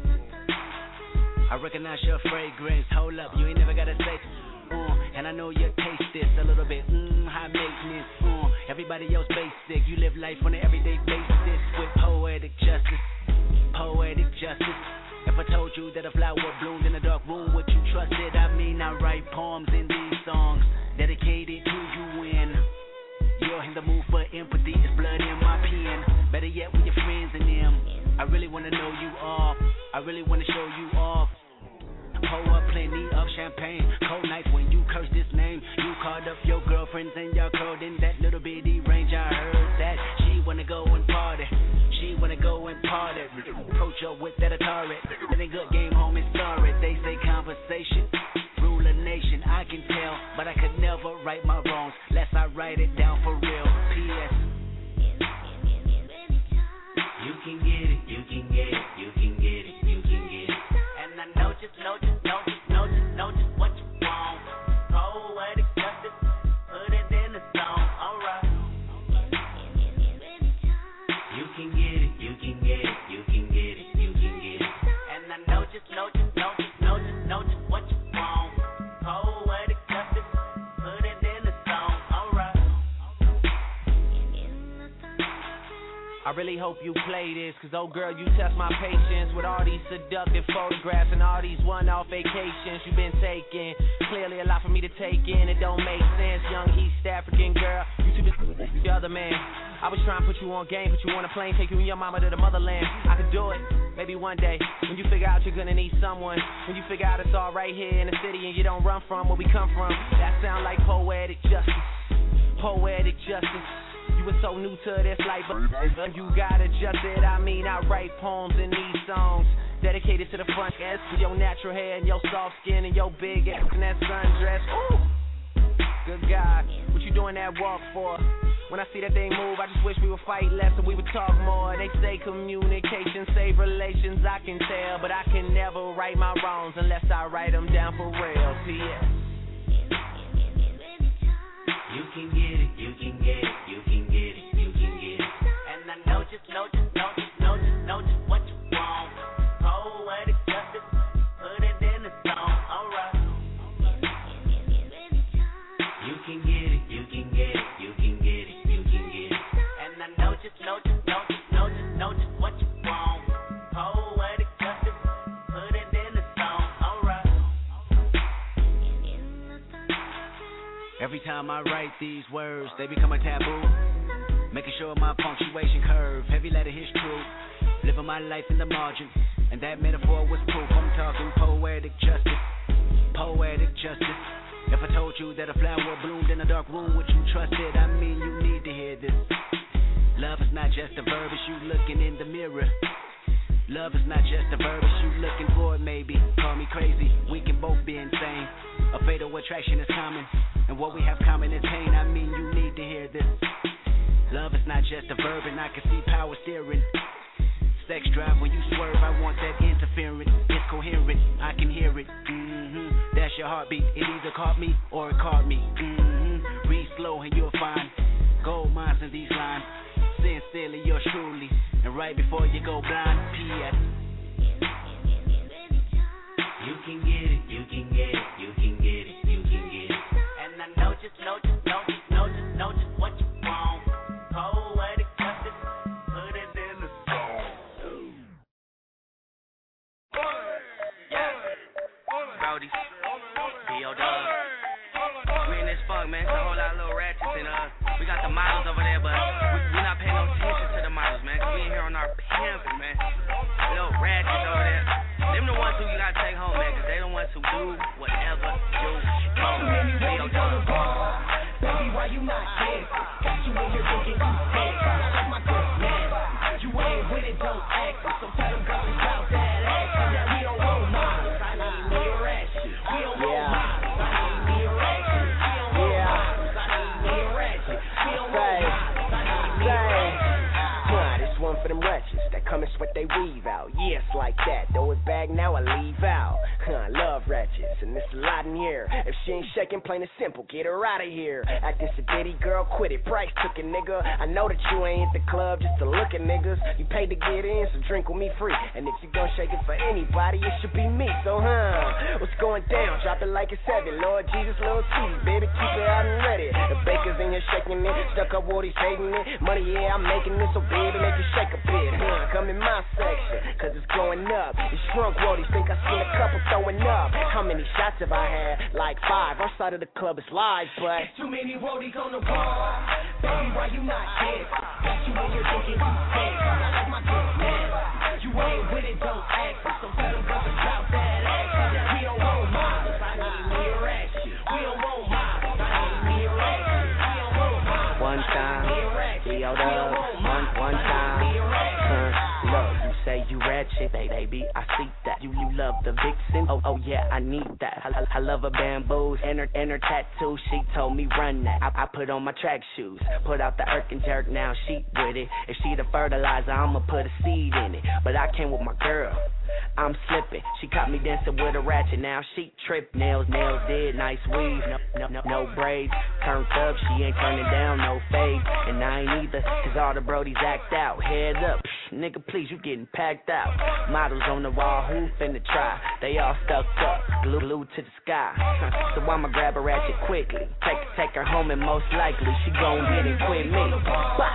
Speaker 15: I recognize your fragrance. Hold up, you ain't never gotta say. Uh, and I know you taste this a little bit. Mmm, high maintenance. Uh, everybody else basic. You live life on an everyday basis with poetic justice. Poetic justice. If I told you that a flower bloomed in a dark room, would you trust it? I mean, I write poems in these songs dedicated to you when you're in the mood for empathy. It's blood in my pen. Better yet, with your friends and them. I really wanna know you off. I really wanna show you off. Pour up plenty of champagne. Cold nights when you curse this name. You called up your girlfriends and y'all curled in that little bitty range. I heard that she wanna go and party. She wanna go and party. Approach her with that Atari. That ain't good game, home and sorry. They say conversation rule a nation. I can tell, but I could never right my wrongs. Lest I write it down for real. P S
Speaker 6: I really hope you play this, cause oh girl, you test my patience with all these seductive photographs and all these one-off vacations you've been taking. Clearly a lot for me to take in, it don't make sense. Young East African girl, you too busy the other man. I was trying to put you on game, put you on a plane, take you and your mama to the motherland. I could do it, maybe one day, when you figure out you're gonna need someone. When you figure out it's all right here in the city and you don't run from where we come from. That sound like poetic justice, poetic justice. You were so new to this life, but you got adjusted. I mean, I write poems in these songs dedicated to the front ass, to your natural hair and your soft skin and your big ass and that sundress. Ooh, good God, what you doing that walk for? When I see that thing move, I just wish we would fight less and we would talk more. They say communication save relations, I can tell, but I can never right my wrongs unless I write them down for real. P S You can get it, you can get it, you can get it, you can get it. And I know just, know just, know just, know just, know just what you want. Poetic justice, put it in the song, alright. You can get it, you can get it, you can get it, you can get it. And I know just, know just, know just, know just, know just what you want. Poetic justice, put it in the song, alright.
Speaker 15: Every time I write these words, they become a taboo. Making sure my punctuation curve, heavy letter hits true. Living my life in the margin, and that metaphor was proof. I'm talking poetic justice, poetic justice. If I told you that a flower bloomed in a dark room, would you trust it? I mean, you need to hear this. Love is not just a verb, it's you looking in the mirror. Love is not just a verb, it's you looking for it, maybe. Call me crazy, we can both be insane. A fatal attraction is common, and what we have common is pain. I mean, you need to hear this. Love is not just a verb, and I can see power steering. Sex drive when you swerve, I want that interference. It's coherent, I can hear it. Mm-hmm. That's your heartbeat, it either caught me or it caught me. Mm-hmm. Read slow and you'll find gold mines in these lines. Sincerely, yours truly, and right before you go blind, P S You can get it, you can get it, you can get it, you can get it. And I know just, know just, know just, know just, know just what you want. Poetic justice, put it in the song. Yeah, Brody, B O Dub. We in this funk, man. It's a whole lot of little ratchets and uh, we got the models over there, but we, we not paying no attention to the models, man. Cause we in here on our pimping, man. Little ratchets over there. Them the ones who you gotta take home, man, cause they the ones who do whatever you want. B O Dub.
Speaker 17: Baby, why you not here? Got you in here thinking you sick. I like my girl nasty. You ain't with it, don't act. So tell them girls about that ass. That we don't want models. I need me a ratchet. We don't want models. I need me a ratchet. We don't want models. I need me a ratchet. We don't want models. I need me a ratchet.
Speaker 18: This one for them wretches that come and sweat they weave out. Yeah, it's like that. Throw it back now, I leave out. Huh, love ratchets, and there's a lot in here. If she ain't shaking, plain and simple, get her out of here. Acting sedity, girl, quit it. Price took it, nigga. I know that you ain't at the club just to look at niggas. You paid to get in, so drink with me free. And if you gon' shake it for anybody, it should be me. So, huh, what's going down? Drop it like it's heavy. Lord Jesus, little sweetie, baby, keep it out and ready. The baker's in here shaking it, stuck up what he's hating it. Money, yeah, I'm making it, so baby, make it shake a bit. Huh, come in my section, cause it's going up. It's shrunk roadies, think I seen a couple throwing up. How many shots have I had? Like five. Our side of the club is live, but
Speaker 17: it's too many roadies on the wall. Baby, why you not here? Got you in here thinking you sick. I like my girl nasty. You ain't with it, don't act. So tell them girls about that ass. We don't want models. I need me a ratchet. We don't want models. I need me a ratchet. We don't want models.
Speaker 18: One time, B O Dub. One, one time. Huh, look, you say you ratchet, baby, I see that. You you love the vixen, oh oh yeah, I need that. I, I, I love her bamboos and her, and her tattoo. She told me run that. I, I put on my track shoes, put out the irk and jerk. Now she with it. If she the fertilizer, I'ma put a seed in it. But I came with my girl. I'm slipping. She caught me dancing with a ratchet. Now she trip. Nails, nails did. Nice weave. No, no, no, no braids. Turned up. She ain't turning down. No fade. And I ain't either. Cause all the brodies act out. Head up. Psh, nigga, please, you getting packed out. Models on the wall. Who finna try? They all stuck up. Glue, glued to the sky. So I'ma grab a ratchet quickly. Take, take her home and most likely she gon' get it with me. Bye.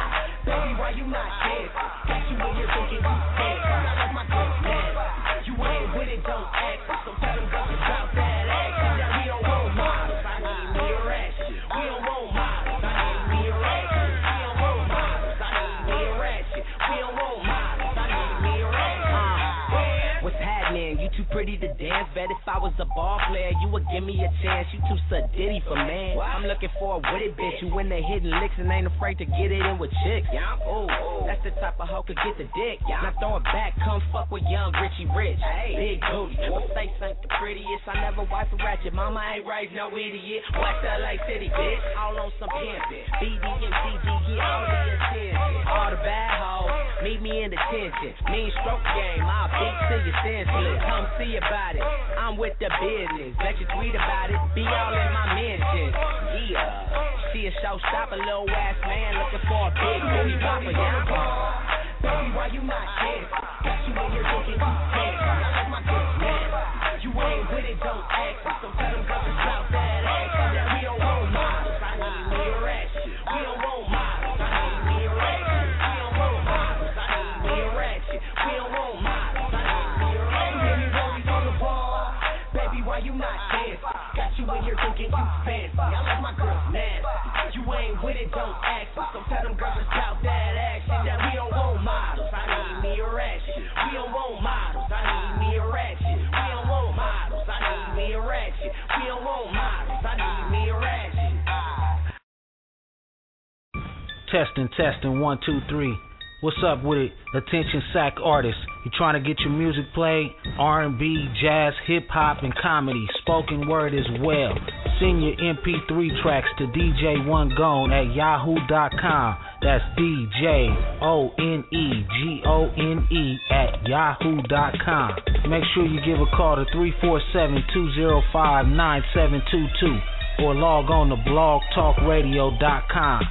Speaker 17: Baby, why you not dancing? Got you in here thinking you dancing. I like my girls nasty. You ain't with it, don't act it. So tell them girls about that action. That we don't want models. I need me a ratchet. We don't want models. I need me a ratchet. We don't want models. I need me a ratchet. We don't want models. I need me a ratchet. Uh,
Speaker 6: what's happening? You too pretty to dance. Bet if I was a ball player, you would give me a chance. You too sadiddy for man. I'm looking for a witty bitch. You in there hitting licks and ain't afraid to get it in with chicks. Oh, that's the type of hoe could get the dick. Now throw it back, come fuck with young Richie Rich. Big booty, my face ain't the prettiest. I never wife a ratchet. Mama ain't raised no idiot. West L A City, bitch. All on some pimpin'. B D M C G, get all the attention. All the bad hoes, meet me in detention. Mean stroke game, I'll beat to your senseless. Come see about it. I'm with the business. Bet you tweet about it. Be all in my mentions. Yeah. See a showstopper, little ass man looking for a big booty bopper. Yeah.
Speaker 17: Baby, why you not dancing? Got you in here thinking you dancing. I like my girls nasty. You ain't with it, don't act it. So tell them girls about that action. That we don't want models. I need me a ratchet. We don't want models. I need me a ratchet. We don't want models. I need me a ratchet. We don't want models. I need me a ratchet. Too many rollies on the wall. Baby, why you not dancing? Got you in here thinking you fancy. I like my girls nasty. You ain't with it, don't act it. So tell them girls about that action. That we don't want models. I need me a ratchet. We don't want models. I need me a ratchet. We don't want models. I need me a ratchet. We don't want models. I need me a ratchet.
Speaker 2: Testing, testing, one, two, three. What's up with it? Attention sack artists. You trying to get your music played? R and B, jazz, hip-hop, and comedy. Spoken word as well. Send your M P three tracks to D J One Gone at yahoo dot com. That's D J O N E G O N E at yahoo dot com. Make sure you give a call to three four seven, two zero five, nine seven two two or log on to blog talk radio dot com.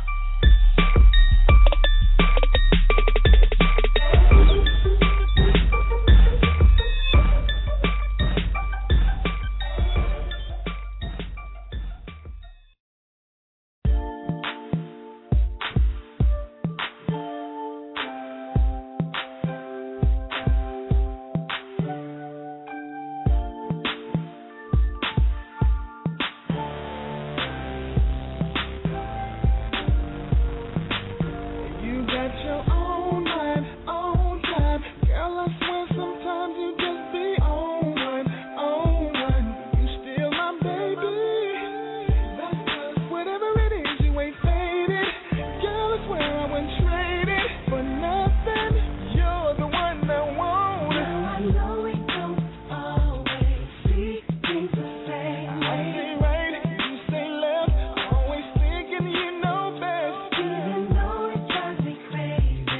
Speaker 5: Crazy.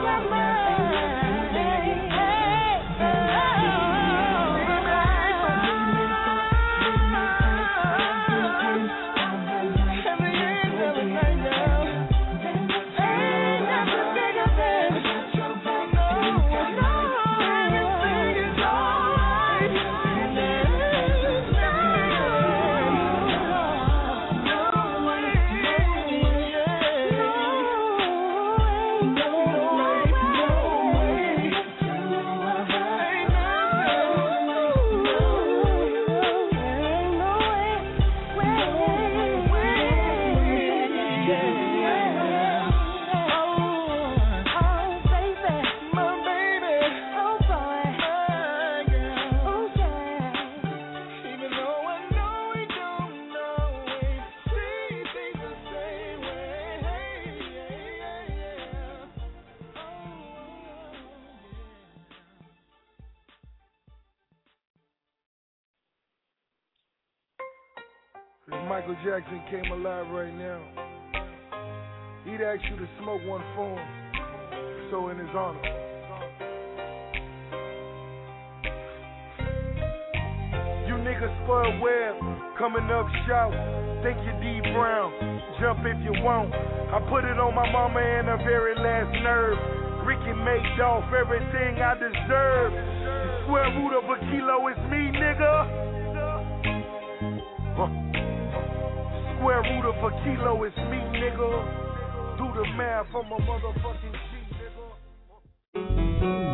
Speaker 14: If Michael Jackson came alive right now, he'd ask you to smoke one for him, so in his honor. You niggas spoiled well, coming up shout, think you D Brown, jump if you won't. I put it on my mama and her very last nerve. Ricky made off everything I deserve. The square root of a kilo is me, nigga. Huh. Square root of a kilo is me, nigga. Do the math on my motherfucking G, nigga.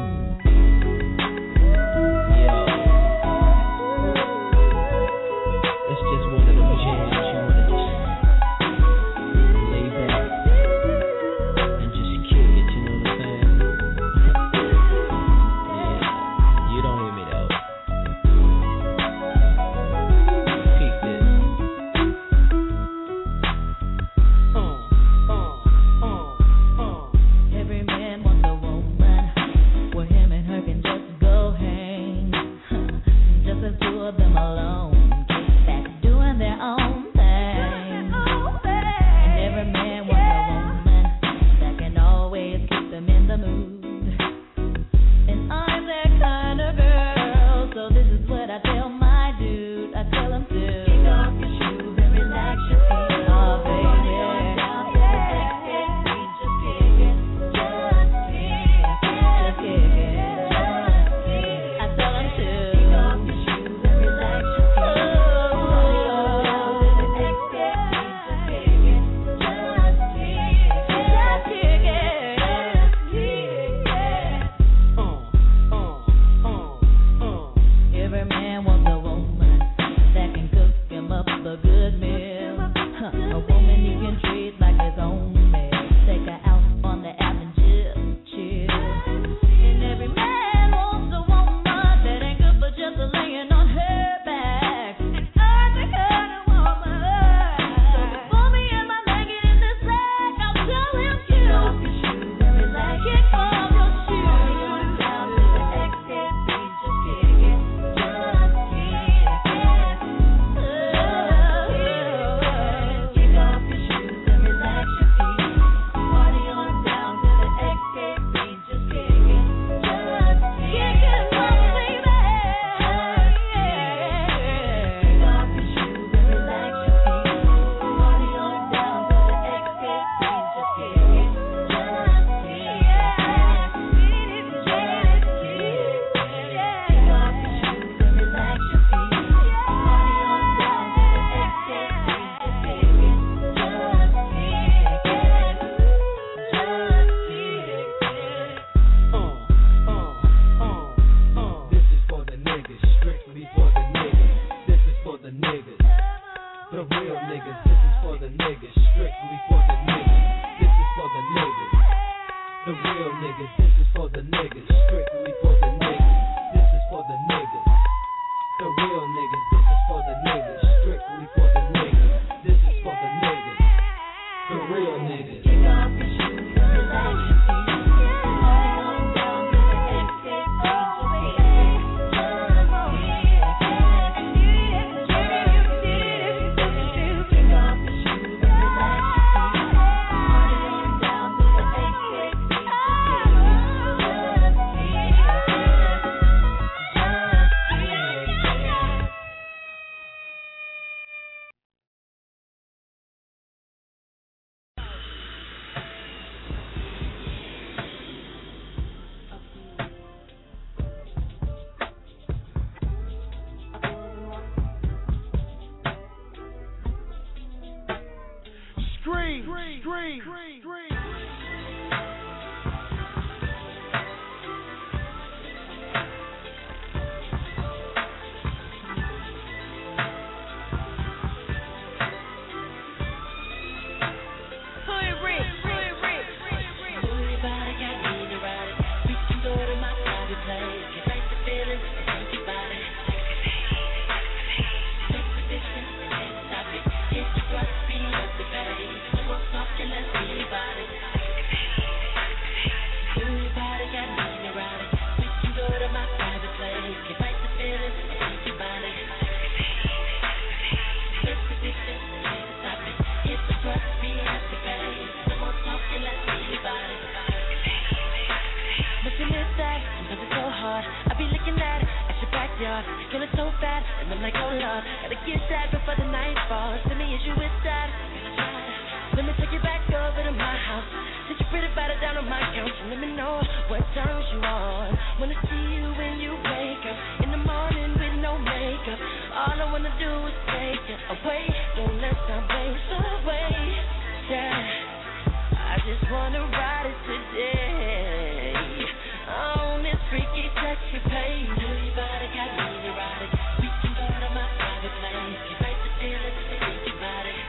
Speaker 19: hard. I be looking at it at your backyard. You're feeling so fat, and I'm like, oh Lord, gotta get that before the night falls. To me, is you with that? Let me take you back over to my house. Sit your pretty body down on my couch and let me know what turns you on. Wanna see you when you wake up in the morning with no makeup. All I wanna do is take it away. Don't let time waste away. Yeah, I just wanna ride it today. On this freaky, sexy page. Your body got me erotic. We can go to my private place. Get right to feeling, think about it.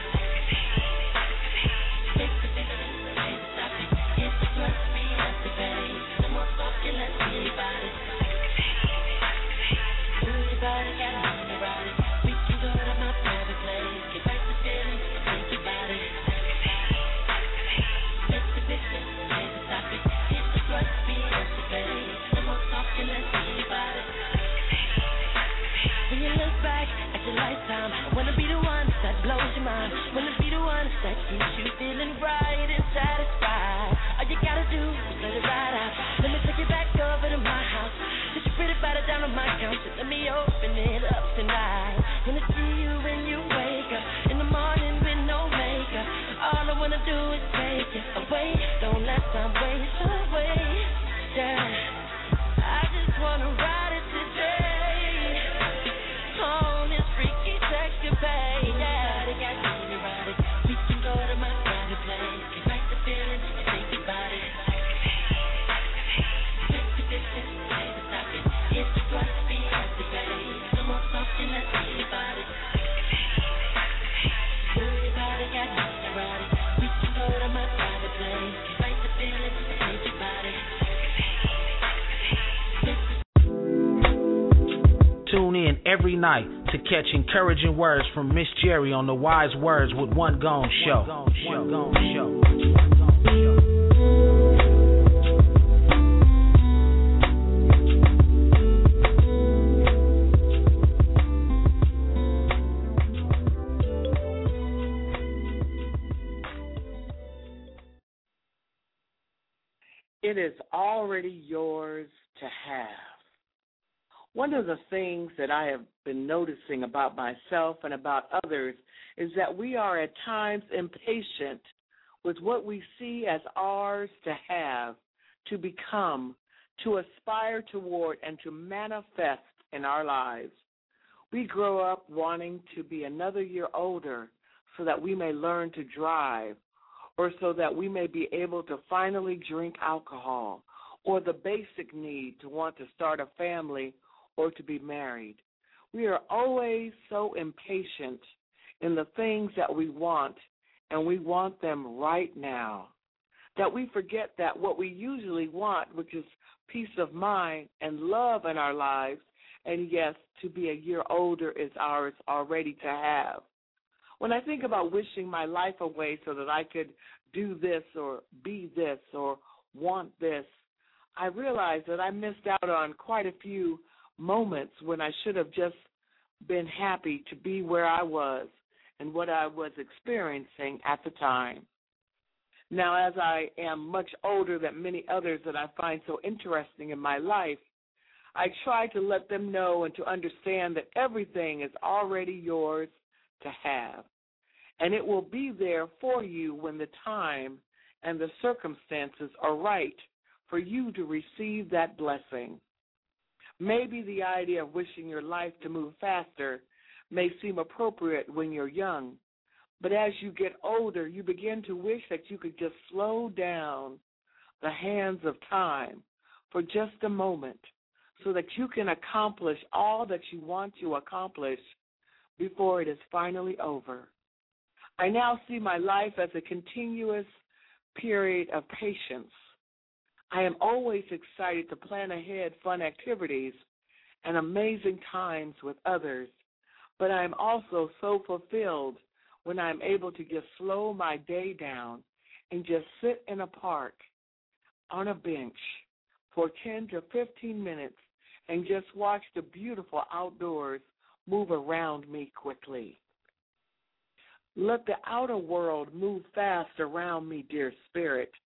Speaker 19: I wanna be the one that blows your mind. Wanna be the one that keeps you feeling right and satisfied. All you gotta do is let it ride out. Let me take you back over to my house. Sit your pretty body down on my couch and let me open it up tonight. Wanna see you when you wake up in the morning with no makeup. All I wanna do is take you away. Don't let time waste away. Yeah, I just wanna ride it today. On this freaky sexy pay, yeah, they got me erotic. We can go to my private place. Get right to feeling and think about it. Sexy bitches, baby, stop it. It's the price to be happy, baby. No more talking, let's see about it. Your body got me erotic. We can go to my private place. Get right to feeling and think about it.
Speaker 2: Tune in every night to catch encouraging words from Miss Jerry on the Wise Words with One Gone Show.
Speaker 20: It is already yours to have. One of the things that I have been noticing about myself and about others is that we are at times impatient with what we see as ours to have, to become, to aspire toward, and to manifest in our lives. We grow up wanting to be another year older so that we may learn to drive, or so that we may be able to finally drink alcohol, or the basic need to want to start a family or to be married. We are always so impatient in the things that we want, and we want them right now, that we forget that what we usually want, which is peace of mind and love in our lives, and yes, to be a year older is ours already to have. When I think about wishing my life away so that I could do this or be this or want this, I realize that I missed out on quite a few moments when I should have just been happy to be where I was and what I was experiencing at the time. Now, as I am much older than many others that I find so interesting in my life, I try to let them know and to understand that everything is already yours to have, and it will be there for you when the time and the circumstances are right for you to receive that blessing. Maybe the idea of wishing your life to move faster may seem appropriate when you're young, but as you get older, you begin to wish that you could just slow down the hands of time for just a moment so that you can accomplish all that you want to accomplish before it is finally over. I now see my life as a continuous period of patience. I am always excited to plan ahead fun activities and amazing times with others, but I am also so fulfilled when I'm able to just slow my day down and just sit in a park on a bench for ten to fifteen minutes and just watch the beautiful outdoors move around me quickly. Let the outer world move fast around me, dear spirit,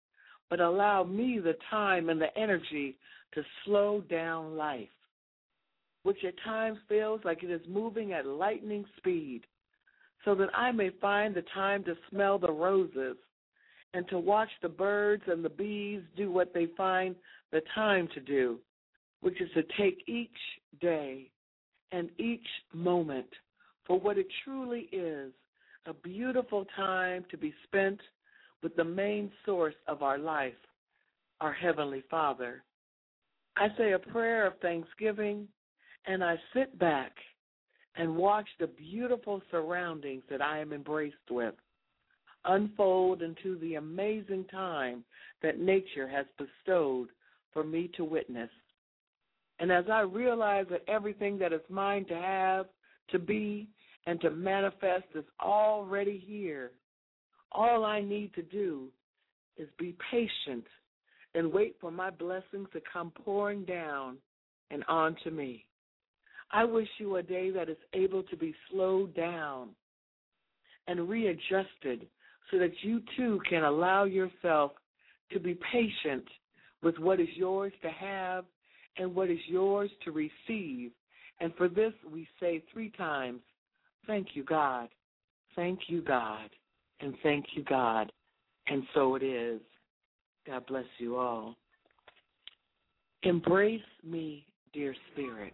Speaker 20: but allow me the time and the energy to slow down life, which at times feels like it is moving at lightning speed, so that I may find the time to smell the roses and to watch the birds and the bees do what they find the time to do, which is to take each day and each moment for what it truly is, a beautiful time to be spent with the main source of our life, our Heavenly Father. I say a prayer of thanksgiving, and I sit back and watch the beautiful surroundings that I am embraced with unfold into the amazing time that nature has bestowed for me to witness. And as I realize that everything that is mine to have, to be, and to manifest is already here, all I need to do is be patient and wait for my blessings to come pouring down and onto me. I wish you a day that is able to be slowed down and readjusted so that you too can allow yourself to be patient with what is yours to have and what is yours to receive. And for this we say three times, thank you, God, thank you, God, and thank you, God. And so it is. God bless you all. Embrace me, dear Spirit.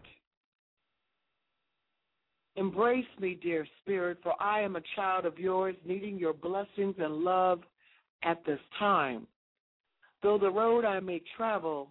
Speaker 20: Embrace me, dear Spirit, for I am a child of yours, needing your blessings and love at this time. Though the road I may travel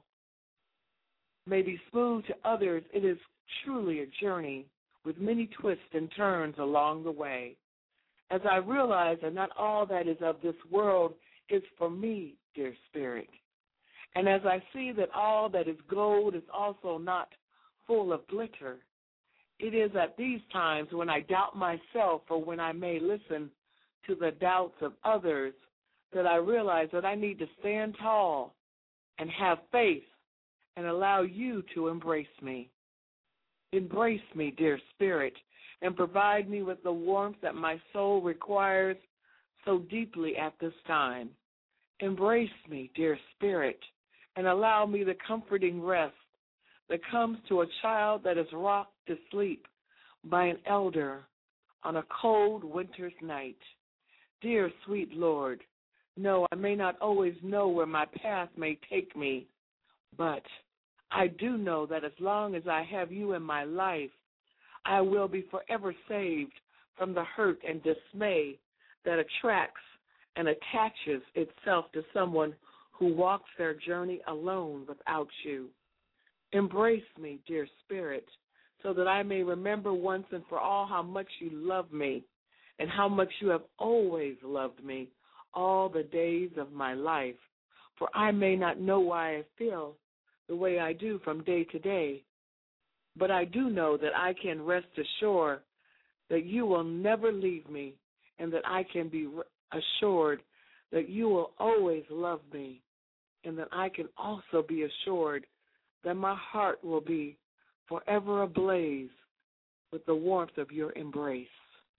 Speaker 20: may be smooth to others, it is truly a journey with many twists and turns along the way. As I realize that not all that is of this world is for me, dear Spirit, and as I see that all that is gold is also not full of glitter, it is at these times when I doubt myself or when I may listen to the doubts of others that I realize that I need to stand tall and have faith and allow you to embrace me. Embrace me, dear Spirit, and provide me with the warmth that my soul requires so deeply at this time. Embrace me, dear Spirit, and allow me the comforting rest that comes to a child that is rocked to sleep by an elder on a cold winter's night. Dear sweet Lord, no, I may not always know where my path may take me, but I do know that as long as I have you in my life, I will be forever saved from the hurt and dismay that attracts and attaches itself to someone who walks their journey alone without you. Embrace me, dear Spirit, so that I may remember once and for all how much you love me and how much you have always loved me all the days of my life. For I may not know why I feel the way I do from day to day, but I do know that I can rest assured that you will never leave me and that I can be assured that you will always love me and that I can also be assured that my heart will be forever ablaze with the warmth of your embrace,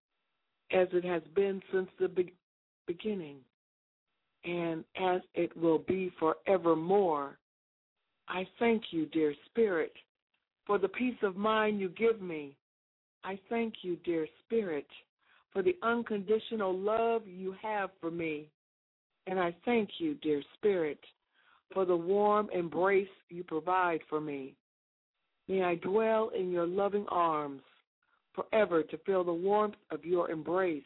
Speaker 20: as it has been since the be- beginning, and as it will be forevermore. I thank you, dear Spirit, for the peace of mind you give me. I thank you, dear Spirit, for the unconditional love you have for me. And I thank you, dear Spirit, for the warm embrace you provide for me. May I dwell in your loving arms forever to feel the warmth of your embrace.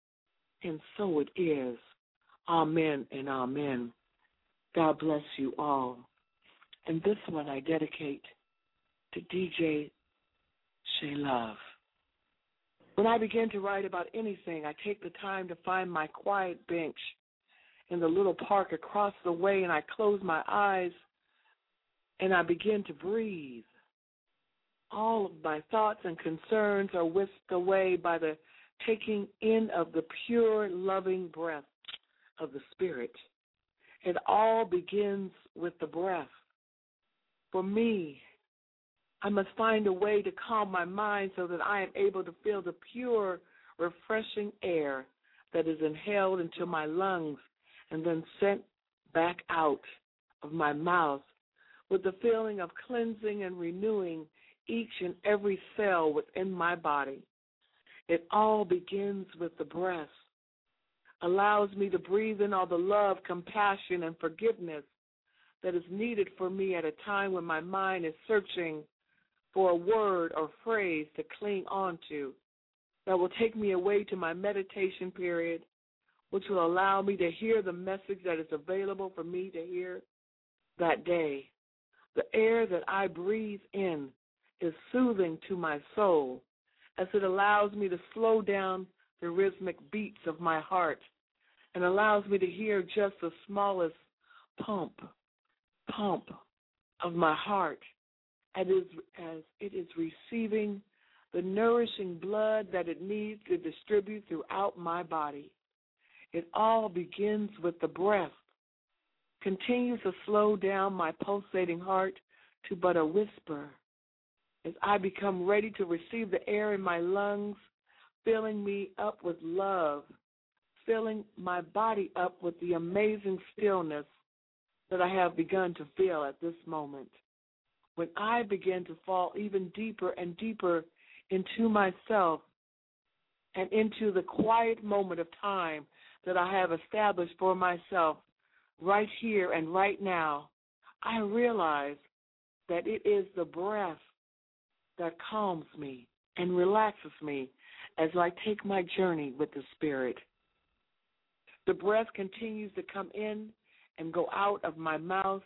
Speaker 20: And so it is. Amen and amen. God bless you all. And this one I dedicate to D J Shay Love. When I begin to write about anything, I take the time to find my quiet bench in the little park across the way, and I close my eyes and I begin to breathe. All of my thoughts and concerns are whisked away by the taking in of the pure, loving breath of the Spirit. It all begins with the breath. For me, I must find a way to calm my mind so that I am able to feel the pure, refreshing air that is inhaled into my lungs and then sent back out of my mouth with the feeling of cleansing and renewing each and every cell within my body. It all begins with the breath. Allows me to breathe in all the love, compassion, and forgiveness that is needed for me at a time when my mind is searching for a word or phrase to cling on to that will take me away to my meditation period, which will allow me to hear the message that is available for me to hear that day. The air that I breathe in is soothing to my soul as it allows me to slow down the rhythmic beats of my heart and allows me to hear just the smallest pump, pump of my heart as it is receiving the nourishing blood that it needs to distribute throughout my body. It all begins with the breath. Continues to slow down my pulsating heart to but a whisper as I become ready to receive the air in my lungs, filling me up with love, filling my body up with the amazing stillness that I have begun to feel at this moment. When I begin to fall even deeper and deeper into myself and into the quiet moment of time that I have established for myself right here and right now, I realize that it is the breath that calms me and relaxes me as I take my journey with the Spirit. The breath continues to come in and go out of my mouth,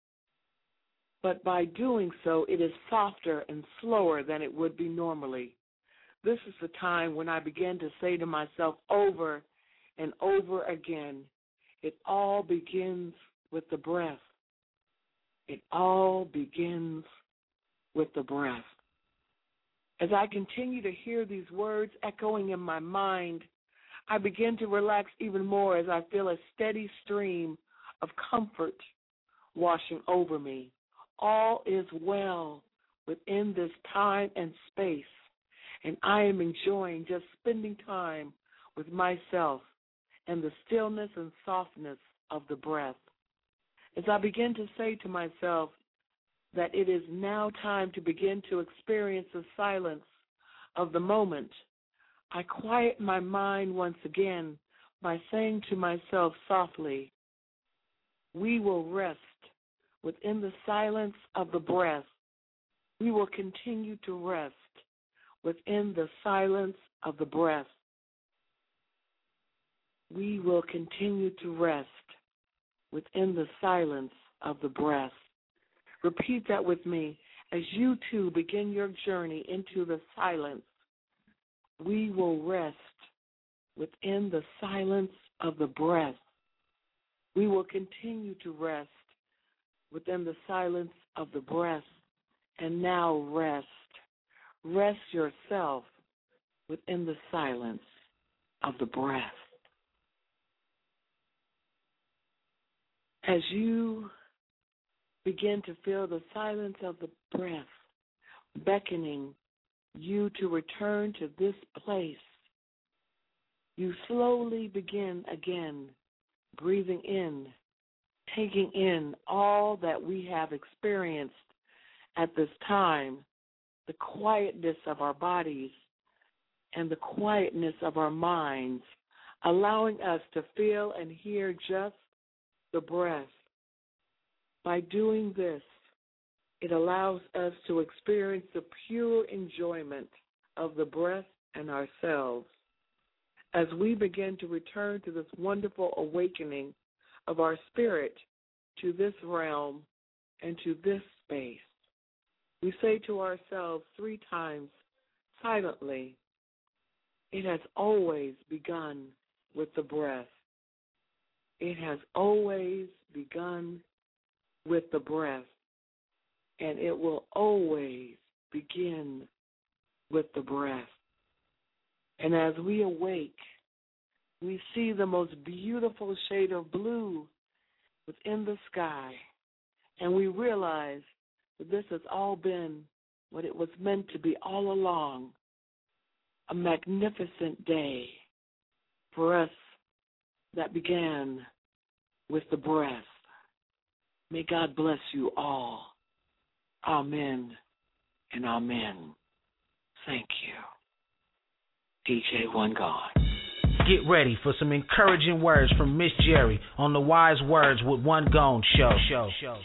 Speaker 20: but by doing so, it is softer and slower than it would be normally. This is the time when I begin to say to myself over and over again, it all begins with the breath. It all begins with the breath. As I continue to hear these words echoing in my mind, I begin to relax even more as I feel a steady stream of comfort washing over me. All is well within this time and space, and I am enjoying just spending time with myself and the stillness and softness of the breath. As I begin to say to myself that it is now time to begin to experience the silence of the moment, I quiet my mind once again by saying to myself softly, we will rest within the silence of the breath. We will continue to rest within the silence of the breath. We will continue to rest within the silence of the breath. Repeat that with me as you too begin your journey into the silence. We will rest within the silence of the breath. We will continue to rest within the silence of the breath. And now rest. Rest yourself within the silence of the breath. As you begin to feel the silence of the breath beckoning you to return to this place, you slowly begin again breathing in, taking in all that we have experienced at this time, the quietness of our bodies and the quietness of our minds, allowing us to feel and hear just the breath. By doing this, it allows us to experience the pure enjoyment of the breath and ourselves. As we begin to return to this wonderful awakening of our spirit to this realm and to this space, we say to ourselves three times silently, it has always begun with the breath. It has always begun with the breath, and it will always begin with the breath. And as we awake, we see the most beautiful shade of blue within the sky, and we realize that this has all been what it was meant to be all along, a magnificent day for us that began with the breath. May God bless you all. Amen and amen. Thank you. D J One God.
Speaker 2: Get ready for some encouraging words from Miss Jerry on the Wise Words with One Gone show. show. show.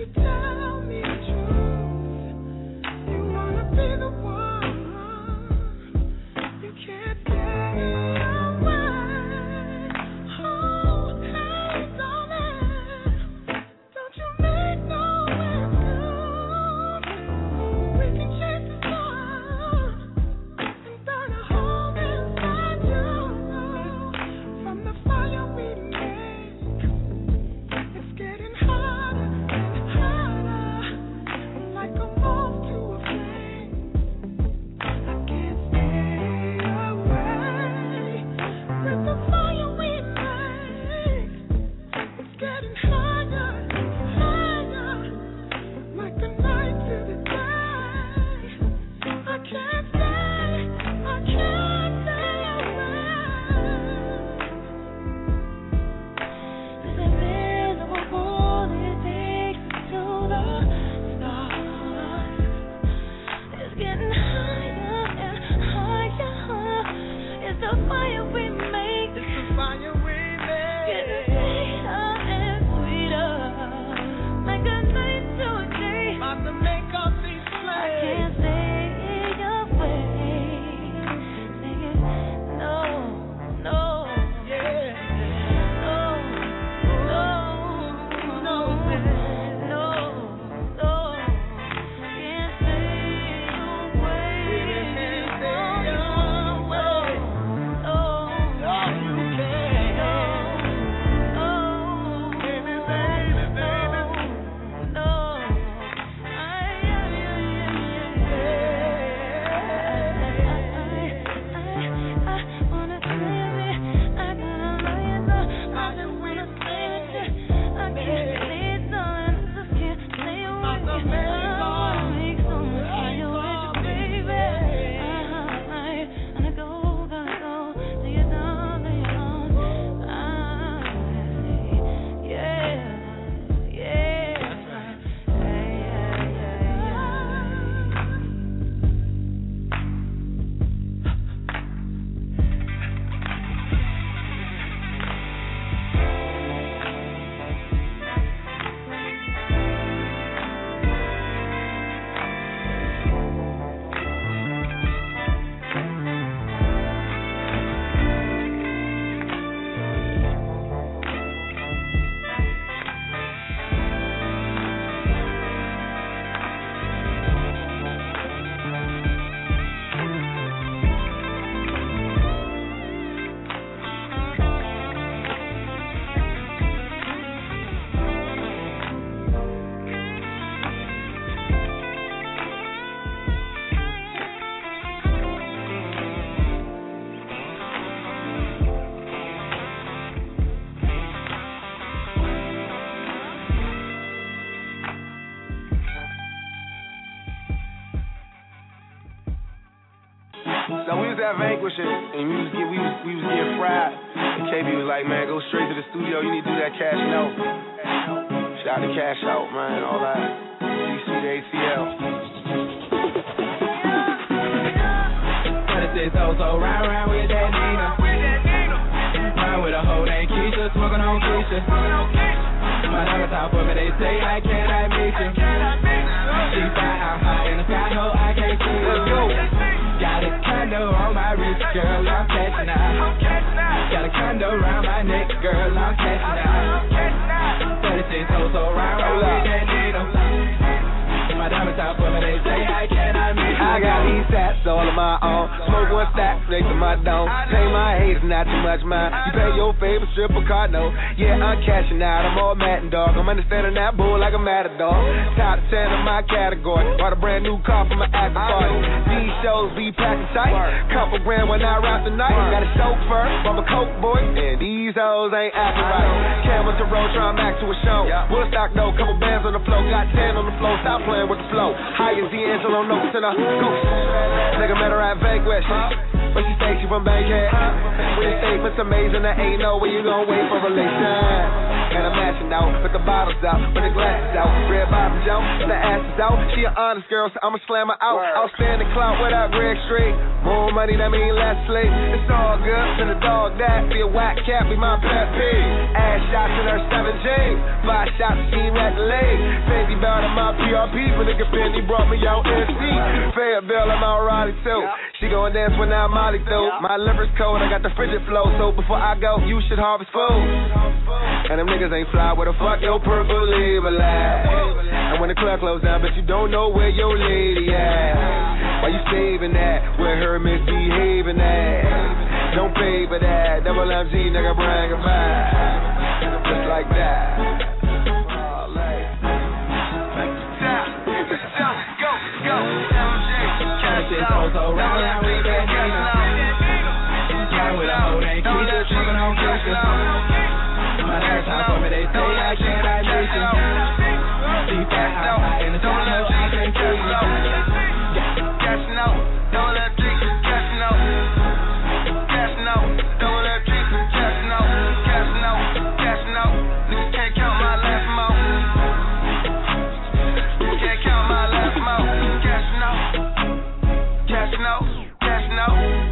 Speaker 7: So we was at Vanquish and, and we was get, we was we was getting fried. And K B was like, man, go straight to the studio. You need to do that Cash Note. Shout out to Cash Out, man, all that. D C to A C L.
Speaker 21: twenty-six oh, so ride around with that Nina. Ride with a hoe named Keisha, smoking on Keisha. My number top for me, they say, I cannot meet you. She fly out high in the sky, ho, I can't see you. Let's go. Got a condo on my wrist, girl, I'm catching out. Got a condo around my neck, girl, I'm catching out. thirty-six oh, so round, round with that needle. My diamond top for me, they say I cannot meet you.
Speaker 14: I got these stats all on my own. Smoke one stack, next to my dome. Pay my haters, not too much mine. You pay your favorite stripper card, no. Yeah, I'm cashing out, I'm all mad and dog. I'm understanding that bull like a matador. Top ten in my category. Bought a brand new car for my after party. These shows be packing tight. Couple grand when I ride the night. Got a chauffeur from a coke boy. And these hoes ain't acting right. Camera to roll, try back to a show. Woodstock though, couple bands on the floor. Got ten on the floor, stop playing with the flow. High as D'Angelo notes in a goose. Nigga met her at Vanquish, but she say she from Bankhead. When you safe, it's amazing. There ain't no way you gon' wait for relation. And I'm mashing out, put the bottles out, put the glasses out. Red bottom jump, the ass is out. She an honest girl, so I'ma slam her out. Outstanding clout without Greg Street. More money, that mean less sleep. It's all good, send a dog that. Be a whack cat, be my pet peeve. Ass shots in her seven G. Five shots, she ain't at the leg. Baby down to my P R P, but nigga Benny brought me out S C. Fayetteville, I'm out Raleigh too. She gon' dance when I'm Molly through. My liver's cold, I got the frigid flow, so before I go, you should harvest food. And them niggas ain't fly, where the fuck your purple label at? And when the club close down, but you don't know where your lady at. Why you saving that? Where her misbehaving at? Don't pay for that. Double M G, nigga, bring it back. Just like that. Go, go,
Speaker 21: catch it, so so round, round with that Nina. Ride with a hoe named Keisha, smoking on Keisha. My last time for me, they say I can't, I miss you. See that outside in the sun, no, I can't kill you.
Speaker 14: Cashing out, don't let drink, cashing out. Cashing out, don't let drink, cashing out. Cashing out, cashing out. Niggas can't count my last mouth. Can't count my last mouth. Cashing out, cashing out, cashing out.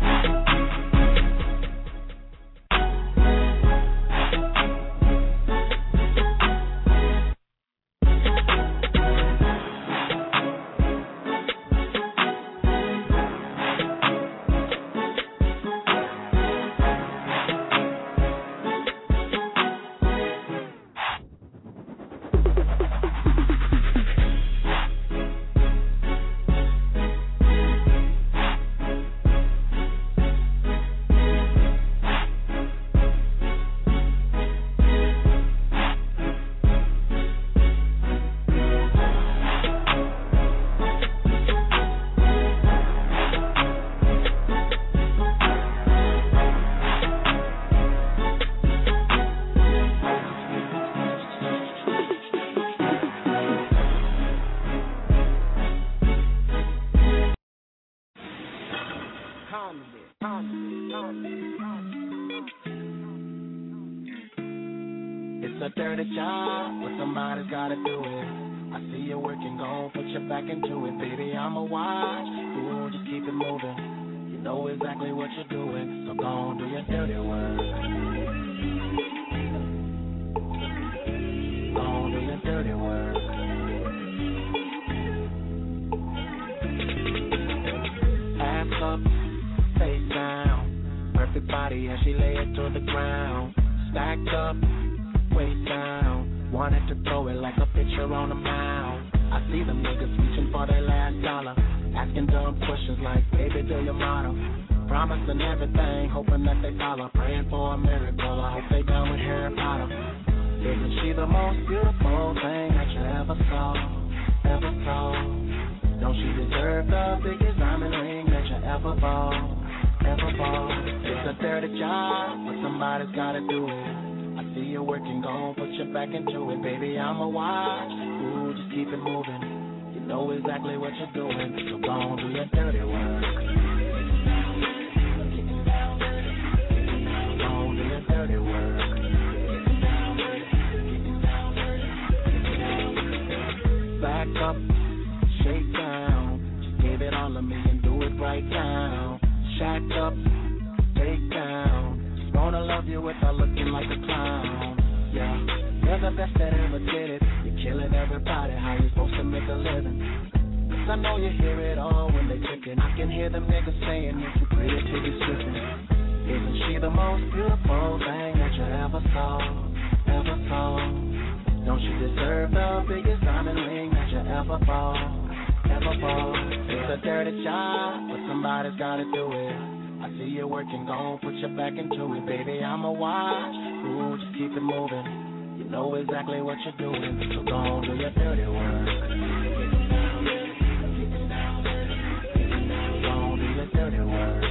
Speaker 1: It's a dirty job, but somebody's gotta do it. I see you working, gon' put your back into it. Baby, I'ma watch, ooh, just keep it moving. You know exactly what you're doing, so gon' do your dirty work. Gon' do your dirty work. Ass up, face down, perfect body as she lay it to the ground. Stacked up, waist down, wanted to throw it like a pitcher on a mound. I see them niggas reaching for their last dollar, asking dumb questions like, baby, do you model? Promising everything, hoping that they follow, praying for a miracle. I hope they done with Harry Potter. Isn't she the most beautiful thing that you ever saw, ever saw? Don't she deserve the biggest diamond ring that you ever bought, ever bought? It's a dirty job, but somebody's gotta do it. I see you working, gon' put your back into it. Baby, I'ma watch, ooh, just keep it moving. You know exactly what you're doing, so gon' do your dirty work. Gon' do your dirty work. Back up, shake down, just give it all to me and do it right now. Shack up, take down, just wanna love you without looking like a clown. Yeah, you're the best that ever did it. You're killing everybody, how you supposed to make a living? Cause I know you hear it all when they chicken. I can hear them niggas saying you're too pretty to be stripping. Isn't she the most beautiful thing that you ever saw, ever saw? Don't she deserve the biggest diamond ring that you ever bought, ever bought? It's a dirty job, but somebody's gotta do it. I see you working, gon' put your back into it. Baby, I'ma watch, ooh, just keep it moving. You know exactly what you're doing, so gon' do your dirty work. Gon' do your dirty work.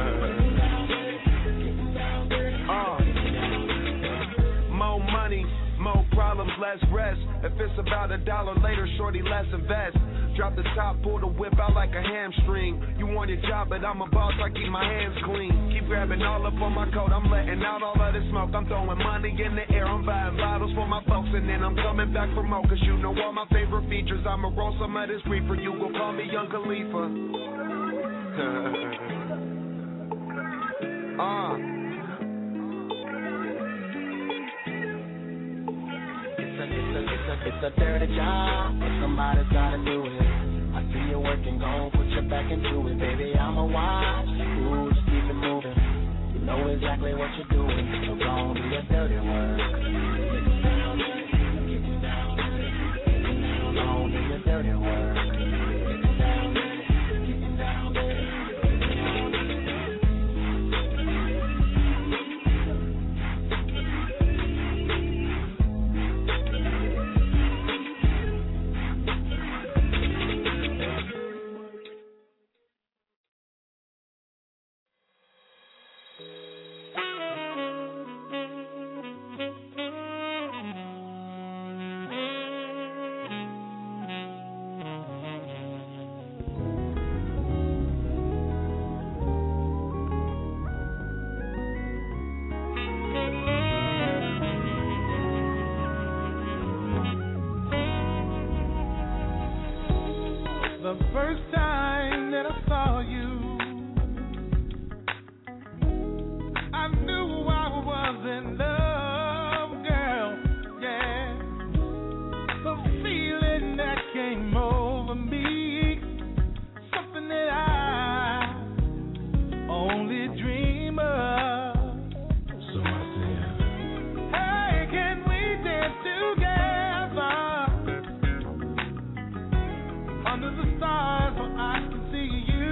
Speaker 22: uh, more money, more problems, less rest. If it's about a dollar later, shorty, less invest. Drop the top, pull the whip out like a hamstring. You want your job, but I'm a boss, I keep my hands clean. Keep grabbing all up on my coat, I'm letting out all of the smoke. I'm throwing money in the air, I'm buying bottles for my folks. And then I'm coming back for more, cause you know all my favorite features. I'ma roll some of this reefer, you gon' call me Young Khalifa. uh.
Speaker 1: It's a, it's a, it's a, it's a dirty job, but somebody's gotta do it. I see you working, gon' put your back into it, baby. I'ma watch, ooh, just keep it moving. You know exactly what you're doing, so gon' do your dirty work. Gon' do your dirty work.
Speaker 3: The first time that I saw you, I knew I was in love, girl, yeah. The feeling that came over me, something that I only dream of. So I said, hey, can we dance together under the stars so I can see you?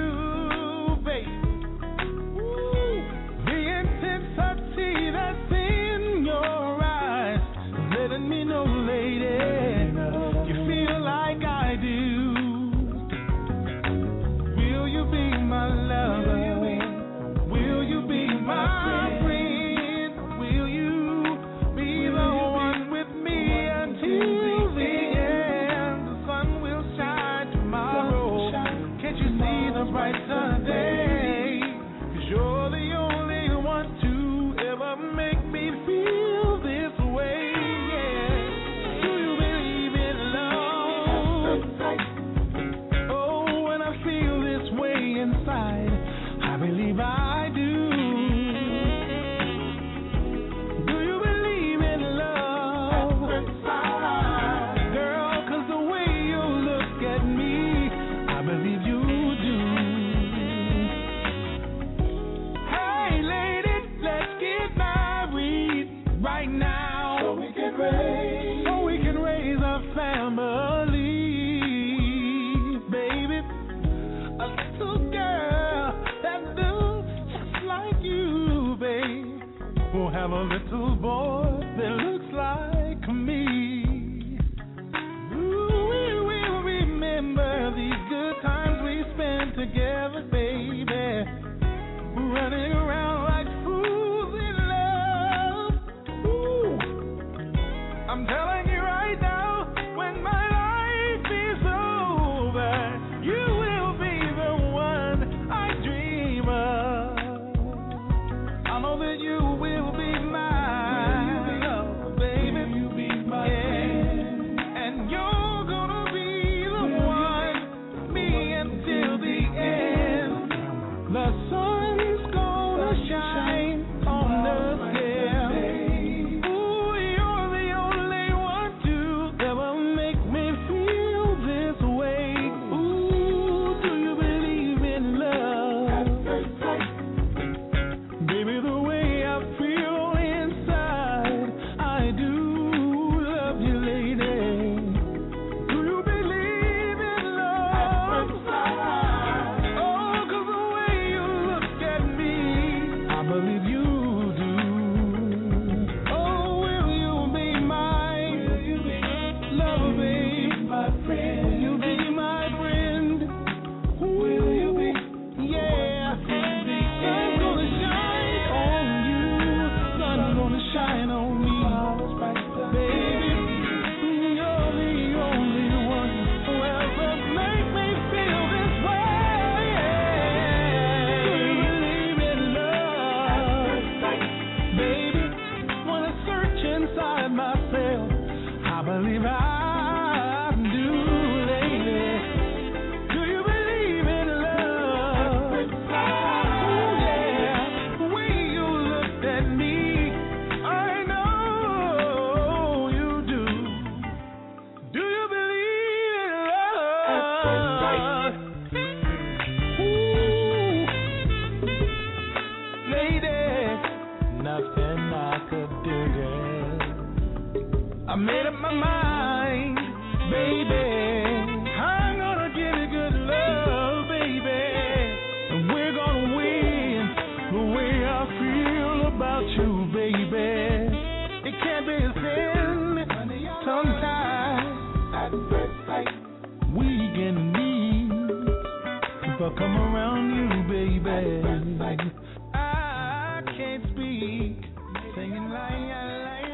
Speaker 3: I made up my mind, baby. I'm gonna give you good love, baby. And we're gonna win the way I feel about you, baby. It can't be a sin. Sometimes at first sight we can need if I come around you, baby. I can't speak, singing like.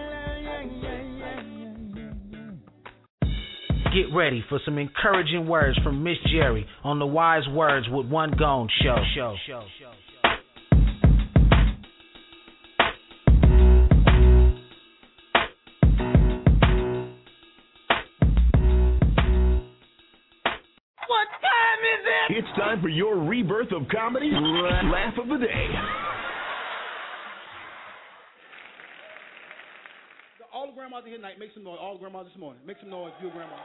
Speaker 2: Get ready for some encouraging words from Miss Jerry on the Wise Words with One Gone show. show. show.
Speaker 3: What time is it?
Speaker 4: It's time for your rebirth of comedy, laugh of the day.
Speaker 8: All the grandmas in here tonight, make some noise. All the grandmas this morning, make some noise. You grandma.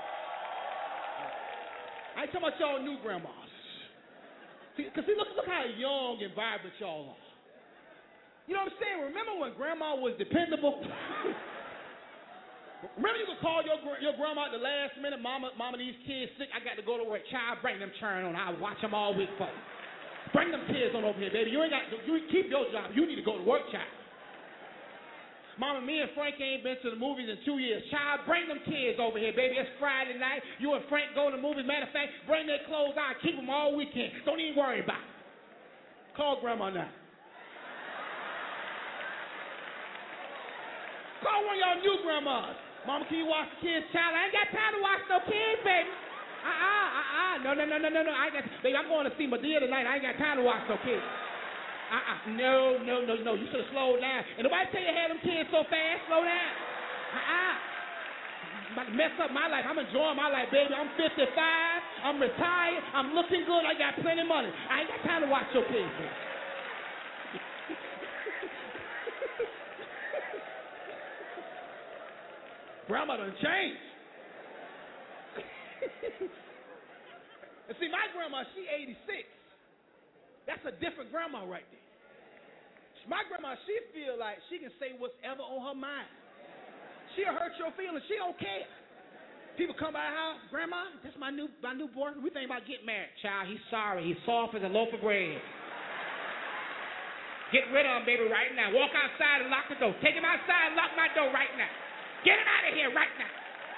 Speaker 8: I ain't talking about y'all new grandmas. See, cause see, look, look how young and vibrant y'all are. You know what I'm saying? Remember when grandma was dependable? Remember you could call your your grandma at the last minute, mama, mama, these kids sick. I got to go to work. Child, bring them churn on. I'll watch them all week for you. Bring them kids on over here, baby. You ain't got. You keep your job. You need to go to work, child. Mama, me and Frank ain't been to the movies in two years. Child, bring them kids over here, baby. It's Friday night. You and Frank go to the movies. Matter of fact, bring their clothes out. Keep them all weekend. Don't even worry about it. Call Grandma now. Call one of y'all new grandmas. Mama, can you watch the kids? Child, I ain't got time to watch no kids, baby. Uh-uh, uh-uh. No, no, no, no, no, no. I ain't got, baby, I'm going to see Madea tonight. I ain't got time to watch no kids. Uh-uh. No, no, no, no. You should have slowed down. And nobody tell you had them kids so fast. Slow down. Uh-uh. I'm about to mess up my life. I'm enjoying my life, baby. I'm fifty-five. I'm retired. I'm looking good. I got plenty of money. I ain't got time to watch your kids, baby. Grandma done changed. And see, my grandma, she eighty-six. That's a different grandma right there. My grandma, she feel like she can say whatever on her mind. She'll hurt your feelings. She don't care. People come by the house, Grandma, that's my new my new boyfriend. We think about getting married. Child, he's sorry. He's soft as a loaf of bread. Get rid of him, baby, right now. Walk outside and lock the door. Take him outside and lock my door right now. Get him out of here right now.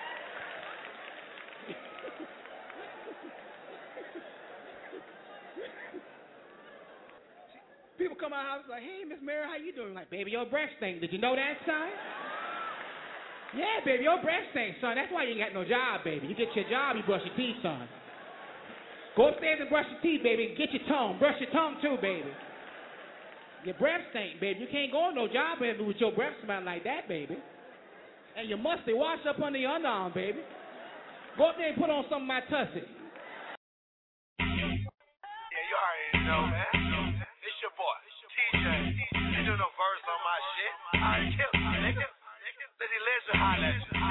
Speaker 8: People come out of the house like, hey, Miss Mary, how you doing? Like, baby, your breath stink. Did you know that, son? Yeah, baby, your breath stinks, son. That's why you ain't got no job, baby. You get your job, you brush your teeth, son. Go upstairs and brush your teeth, baby. Get your tongue. Brush your tongue, too, baby. Your breath stink, baby. You can't go on no job, baby, with your breath smelling like that, baby. And your musty wash up under your underarm, baby. Go up there and put on some of my tussie.
Speaker 23: Yeah, you already know, man. It's your boy, T J. You do no verse on my shit. I kill you, nigga. Lizzy Lizard, holla at you.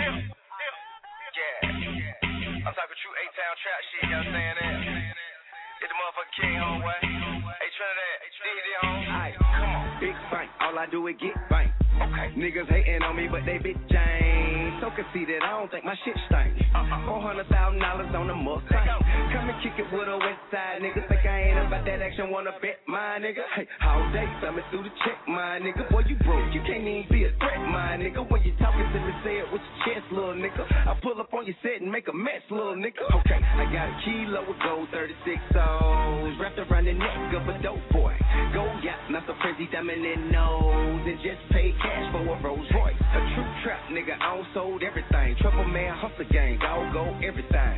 Speaker 23: Yeah. I'm talking true A-Town trap shit, you know what I'm saying? It's the motherfucking king, homeboy. Hey, Trinidad, D D on.
Speaker 24: Aight, come on, big bank. All I do is get bank. Okay. Niggas hating on me, but they bitch ain't so conceited. I don't think my shit stank. Four hundred thousand dollars on the Mustang. Come and kick it with a West Side nigga. Think I ain't about that action, wanna bet my nigga. Hey, all day thumbing through the check, my nigga. Boy, you broke, you can't even be a threat, my nigga. When you talking to me, say it with your chest, little nigga. I pull up on your set and make a mess, little nigga. Okay, I got a kilo of gold, thirty-six O's wrapped around the neck of a dope boy. Gold yacht, not so crazy, diamond in nose, and just pay cash for a Rolls Royce. A true trap nigga, I don't sold everything. Trouble man, hustle gang, I'll go everything.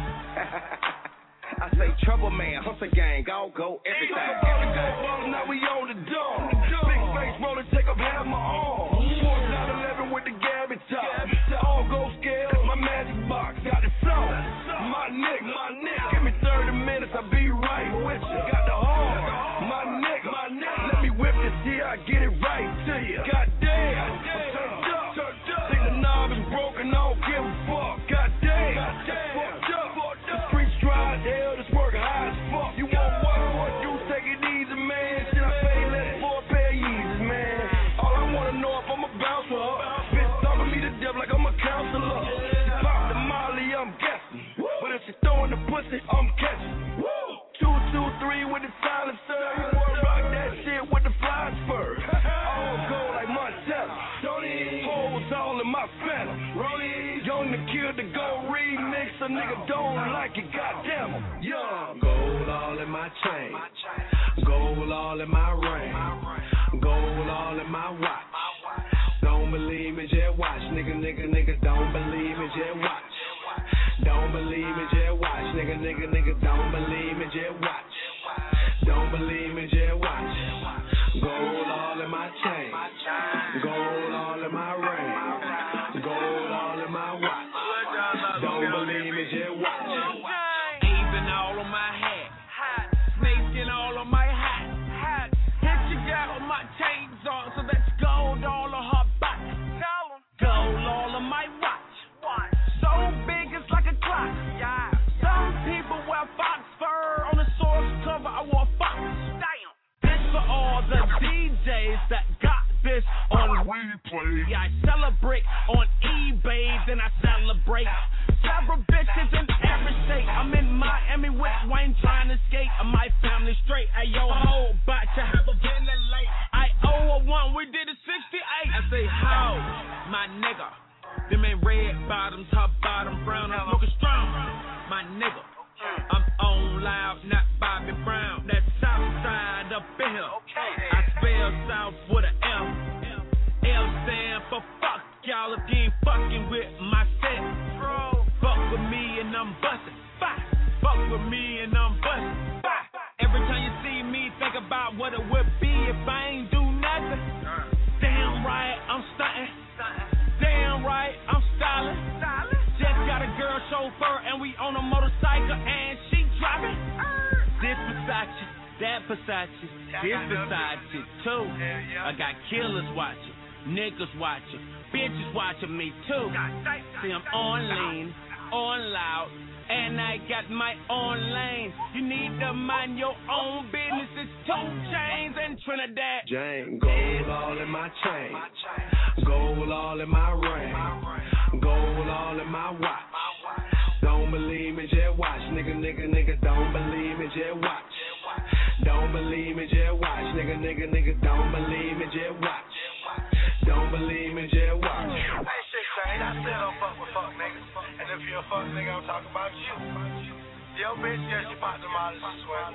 Speaker 24: I say trouble man, hustle gang, I'll go everything. everything.
Speaker 23: Now we on the door. Big face roller, take up half my arm. nine eleven with the Gabby top. All gold scale, my magic box got the sauce. My nigga, my nigga, give me thirty minutes, I'll be right with you. Got the heart, my nigga, my nigga. Let me whip this here, I get it right to you. Goddamn, turned up, think the knob is broken, I don't give a fuck. Goddamn, just fucked up. The streets nigga don't like it, goddamn it. Young.
Speaker 24: Gold all in my chain. Gold all in my ring. Gold all in my watch. Don't believe me, just watch. Nigga, nigga, nigga, don't believe me, just watch. Don't believe me, just watch. Nigga, nigga, nigga, don't believe me, just watch. Don't believe me, just watch. Gold all in my chain. Gold all in my ring. Gold all in my watch. Don't believe me, just watch.
Speaker 21: Even all on my hat. Snakeskin all on my hat. Hit your gal with my chains on, so that's gold all on her back. Gold all on my watch. So big it's like a clock. Some people wear fox fur on the source cover. I wore fox. This for all the D Js that got this on replay. Yeah, I celebrate on eBay, then I celebrate. Several bitches in every state. I'm in Miami with Wayne trying to skate. My family straight. Hey yo, ho, about to have a ventilate. I owe a one, we did a sixty-eight. I say how, my nigga. Them ain't red bottoms, top bottom brown. I'm looking strong, my nigga. I'm on loud, not Bobby Brown. That south side up in here. I spell south with a M. L stand for fuck y'all if you ain't fucking with my set. Fuck with me and I'm bustin'. Fuck with me and I'm bustin'. Every time you see me, think about what it would be if I ain't do nothing. Damn right, I'm stuntin'. Damn right, I'm stylin'. Just got a girl chauffeur and we on a motorcycle and she driving. This Versace, that Versace, this Versace too. I got killers watching, niggas watching, bitches watching me too. See, I'm on lean, on loud, and I got my own lane. You need to mind your own business. It's two chains and Trinidad.
Speaker 24: Jane, gold all in my chain. Gold all in my ring. Gold all in my watch. Don't believe me, just watch. Nigga, nigga, nigga, don't believe me, just watch. Don't believe me, just watch. Nigga, nigga, nigga, don't believe me, just watch. Don't believe me, just watch.
Speaker 23: Hey, shit, Shane, I still don't fuck with fuck niggas. And if you're a fuck nigga, I'm talking about you. Yo, bitch, yeah, she popped them out of the sweat.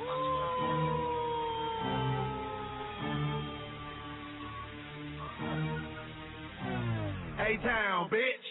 Speaker 24: A-Town, bitch.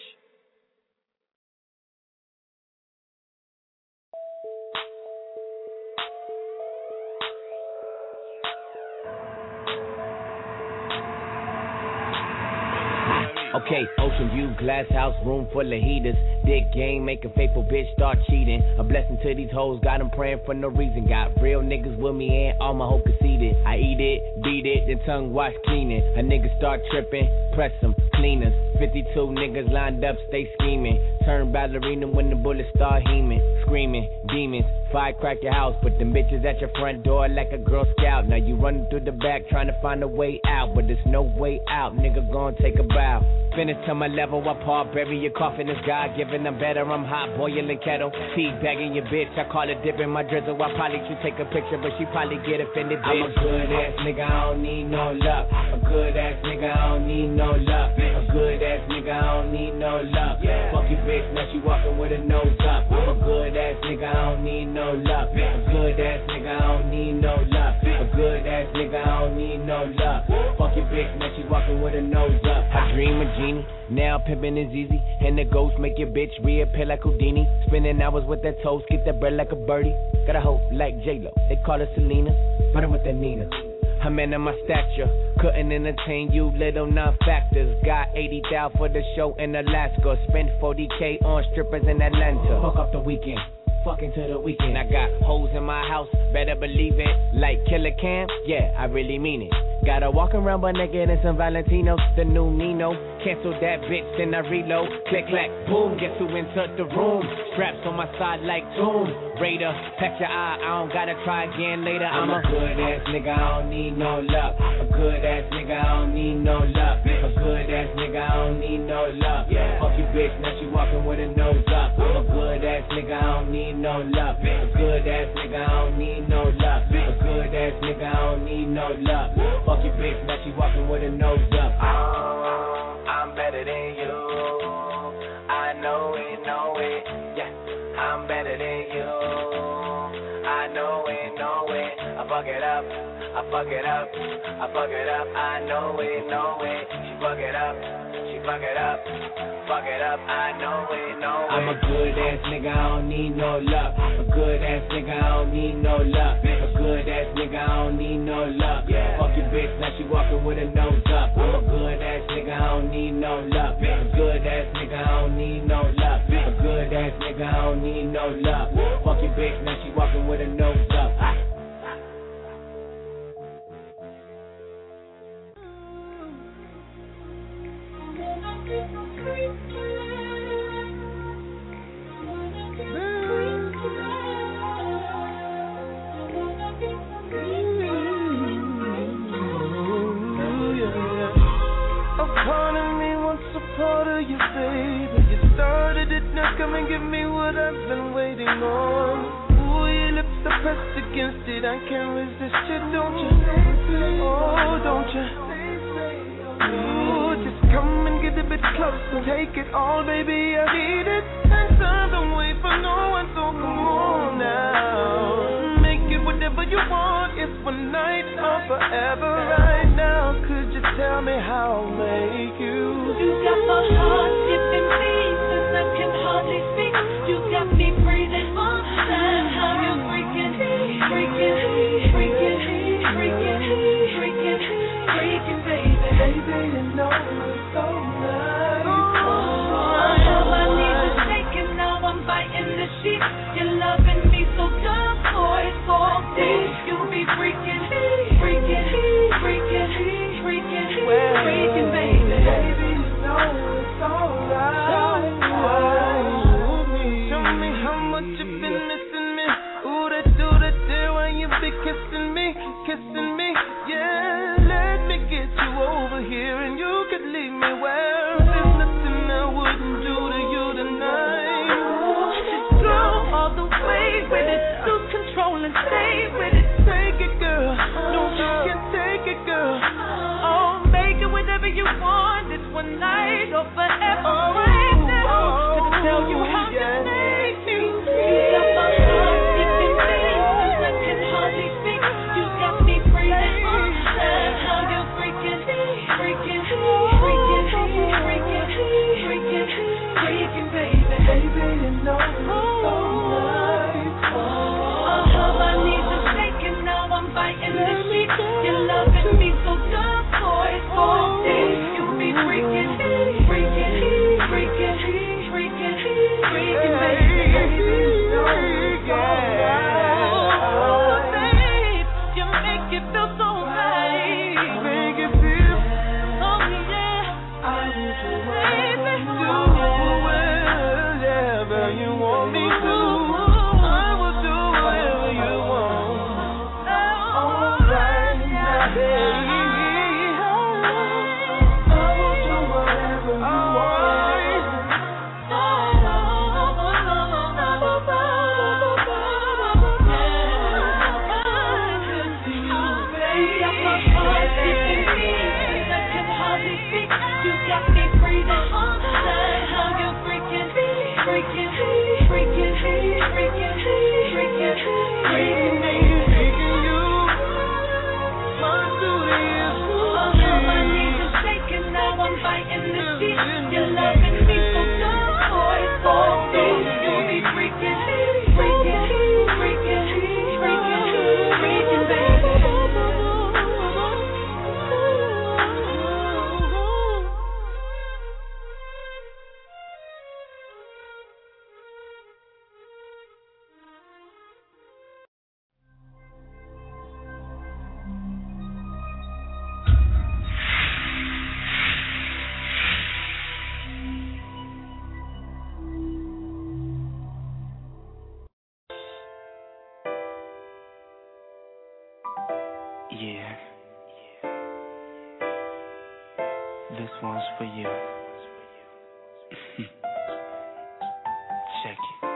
Speaker 10: Okay, ocean view, glass house, room full of heaters. Dick game, make a faithful bitch start cheating. A blessing to these hoes, got them praying for no reason. Got real niggas with me and all my hoe conceited. I eat it, beat it, then tongue wash cleaning. A nigga start tripping, press them, cleaners. fifty-two niggas lined up, stay scheming. Turn ballerina when the bullets start heaming. Screaming, demons, fire crack your house. Put them bitches at your front door like a Girl Scout. Now you running through the back trying to find a way out. But there's no way out, nigga gon' take a bow. Finish to my level, I paw, bury your coffin. Is God giving them better? I'm hot, boiling kettle. Tea bagging your bitch, I call it dipping my drizzle. I probably should take a picture, but she probably get offended, bitch. I'm a good ass nigga, I don't need no luck. A good ass nigga, I don't need no luck. A good ass nigga, I don't need no luck. Fuck you bitch, now she walking with her nose up. I'm a good ass nigga, I don't need no luck. A good ass nigga, I don't need no luck. A good ass nigga, I don't need no luck. Fuck you bitch, now she walking with her nose up. I dream a genie, now pimping is easy. And the ghost make your bitch reappear like Houdini. Spending hours with that toast, get that bread like a birdie. Got a hoe like J-Lo, they call her Selena, but I'm with that Nina. I'm in my stature, couldn't entertain you little non-factors. Got eighty thousand for the show in Alaska. Spent forty K on strippers in Atlanta. Fuck up the weekend, fucking to the weekend. I got hoes in my house, better believe it. Like Killer Cam, yeah, I really mean it. Gotta walk around butt naked in some Valentinos. The new Nino, cancel that bitch, then I reload. Click, clack, boom, guess who entered the room? Straps on my side like Tomb Raider. Catch your eye, I don't gotta try again later. I'm, I'm a good ass nigga, I don't need no luck. A good ass nigga, I don't need no luck. A good ass nigga, I don't need no luck. Yeah. Fuck you bitch, now she walking with her nose up. I'm a good ass nigga, I don't need no luck. A good ass nigga, I don't need no luck. A good ass nigga, I don't need no luck. Fuck you bitch, now she walking with her nose up. Oh, I'm better than you. I know it, know it. Yeah.
Speaker 6: I'm better than you. I know it, know it. I fuck it up, I fuck it up, I fuck it up. I know it, know it. She fuck it up, she fuck it up, fuck it up. I know it, know it.
Speaker 10: I'm a good ass nigga, I don't need no luck. A good ass nigga, I don't need no luck. A good ass nigga, I don't need no luck. Fuck your bitch, now she walking with her nose up. I'm a good ass nigga, I don't need no luck. A good ass nigga, I don't need no luck. A good ass nigga, I don't need no luck. Fuck your bitch, now she walking with her nose up.
Speaker 3: Part of you, baby. You started it, now come and give me what I've been waiting on. Ooh, your lips are pressed against it, I can't resist you, don't you? Oh, don't you? Ooh, just come and get a bit close and take it all, baby, I need it. And time don't wait for no one, so come on now. Make it whatever you want, it's one night or forever right now. Could you tell me how I'll make you?
Speaker 19: You got my heart skipping beats and I can hardly speak. You got me breathing on time. How you freaking, freaking, freaking, freaking, freaking, freaking, baby.
Speaker 3: Baby, you know it's so nice.
Speaker 19: Oh, I need to take it now. I'm biting the sheet. You're loving me so good, boy, so deep. You be freaking, freaking, freaking, freaking, freaking, baby.
Speaker 3: Baby, you know it's alright. Tell me how much you've been missing me. Ooh, that do that there when you be kissing me, kissing me. Yeah, let me get you over here and you could leave me where there's nothing I wouldn't do to you tonight.
Speaker 19: Just go all the way with it, lose control and stay with it.
Speaker 3: Take it, girl. No, you can take it, girl.
Speaker 19: Oh, make it whatever you want. It's one night or forever right now. Gonna tell you how to make me. You got my heart skipping beats and I can hardly speak. You got me breathing on time. How you freaking, freaking, freaking, freaking, freaking, freaking, baby.
Speaker 3: Baby, you know it's so nice.
Speaker 19: Oh, I need to shake it now. I'm biting the sheet. You're loving me so good, boy, so deep. You be freaking, freaking, freaking, freaking, freaking, baby. Oh, babe, you make it feel so right.
Speaker 3: Make it feel.
Speaker 19: Oh, yeah.
Speaker 3: I will do
Speaker 19: Baby.
Speaker 3: whatever you want me to. I will do whatever you want. All right now, baby. I will do whatever you want.
Speaker 19: You got me breathing on the line. How you freaking, freaking, freaking, freaking, freaking, freaking, baby.
Speaker 3: Taking you, my duty is
Speaker 19: Oh, I need to shake it now. I'm biting the sheet. You're loving me so good, boy, so deep. You be freaking, freaking, freaking, freaking, freaking, baby.
Speaker 1: Yeah. This one's for you. Check it.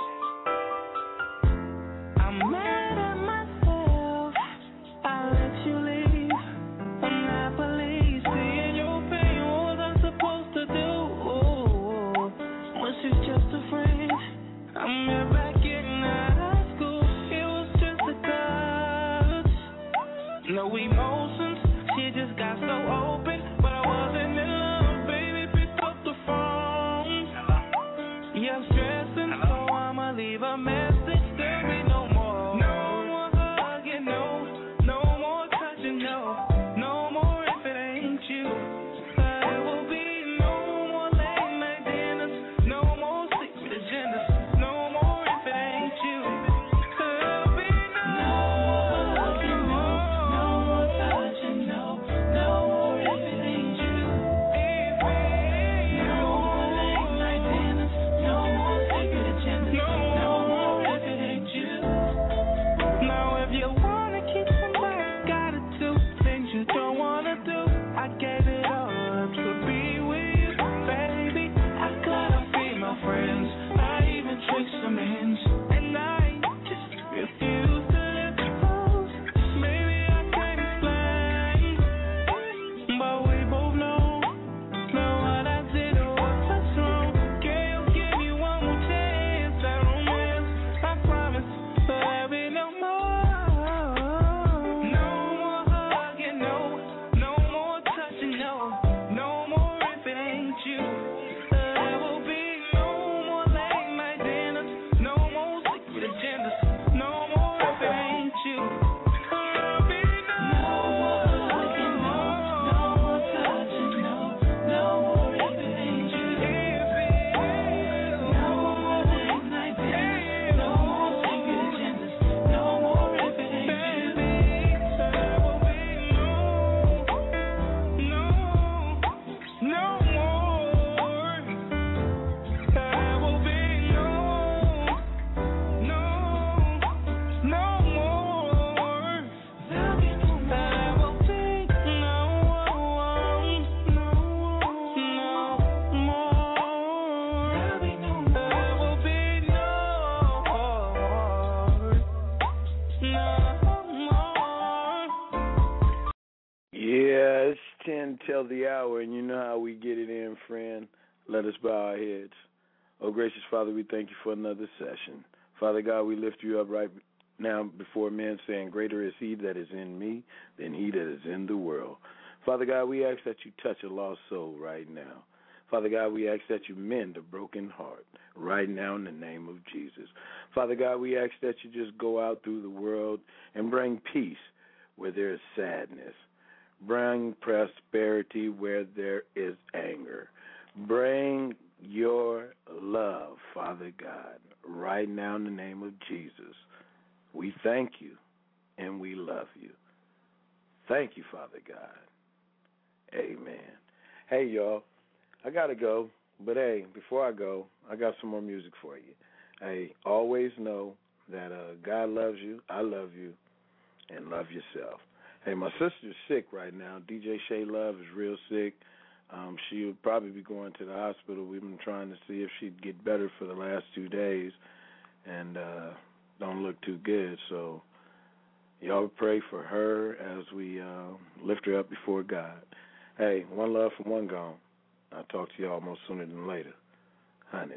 Speaker 1: I'm mad at myself. I let you leave. Monopoly, seeing your pain. What was I supposed to do? When she's just a friend, I'm never
Speaker 3: back in high school, it was just a touch. No emotions, she just got so open, but I wasn't in love, baby, pick up the phone. Yeah, I'm stressing, so I'ma leave a message, there'll be no more. No more hugging, no, no more touching, no, no more if it ain't you. There will be no more late night dinners, no more secret agendas, no more if it ain't you. There'll be no more hugging, no, no more touching, no, no more if it ain't you. No more late night dinners, no more secret agendas, no more if it ain't you. Now if you wanna keep somebody, gotta do things you don't wanna do. I gave it all up to be with you, baby. I couldn't be my friends, I even tricked some ends, and I just refused to let you close. Maybe I can't explain, but we both know, know what I did or what's wrong. Can you give me one more chance at romance? I promise there'll be no more. No more hugging, no, no more touching, no, no more if it ain't you. There will be no more late night dinners, no more secret agendas, no more if it ain't you. There'll be no more hugging, no, no more touching, no, no more if it ain't you. No more late night dinners, no more secret agendas, no more if it ain't you. There will be no, no, no more. There will be no, no, no more. There will be no, no, no, no more. There will be no, there will be no more.
Speaker 11: Yeah, it's ten till the hour, and you know how we get it in, friend. Let us bow our heads. Oh, gracious Father, we thank you for another session. Father God, we lift you up right now before men, saying, greater is he that is in me than he that is in the world. Father God, we ask that you touch a lost soul right now. Father God, we ask that you mend a broken heart right now in the name of Jesus. Father God, we ask that you just go out through the world and bring peace where there is sadness. Bring prosperity where there is anger. Bring your love, Father God, right now in the name of Jesus. We thank you and we love you. Thank you, Father God. Amen. Hey, y'all, I got to go, but hey, before I go, I got some more music for you. Hey, always know that uh, God loves you, I love you, and love yourself. Hey, my sister's sick right now. D J Shay Love is real sick. Um, she would probably be going to the hospital. We've been trying to see if she'd get better for the last two days, and uh, don't look too good. So y'all pray for her as we uh, lift her up before God. Hey, one love from one gone. I'll talk to y'all more sooner than later. Hunt it.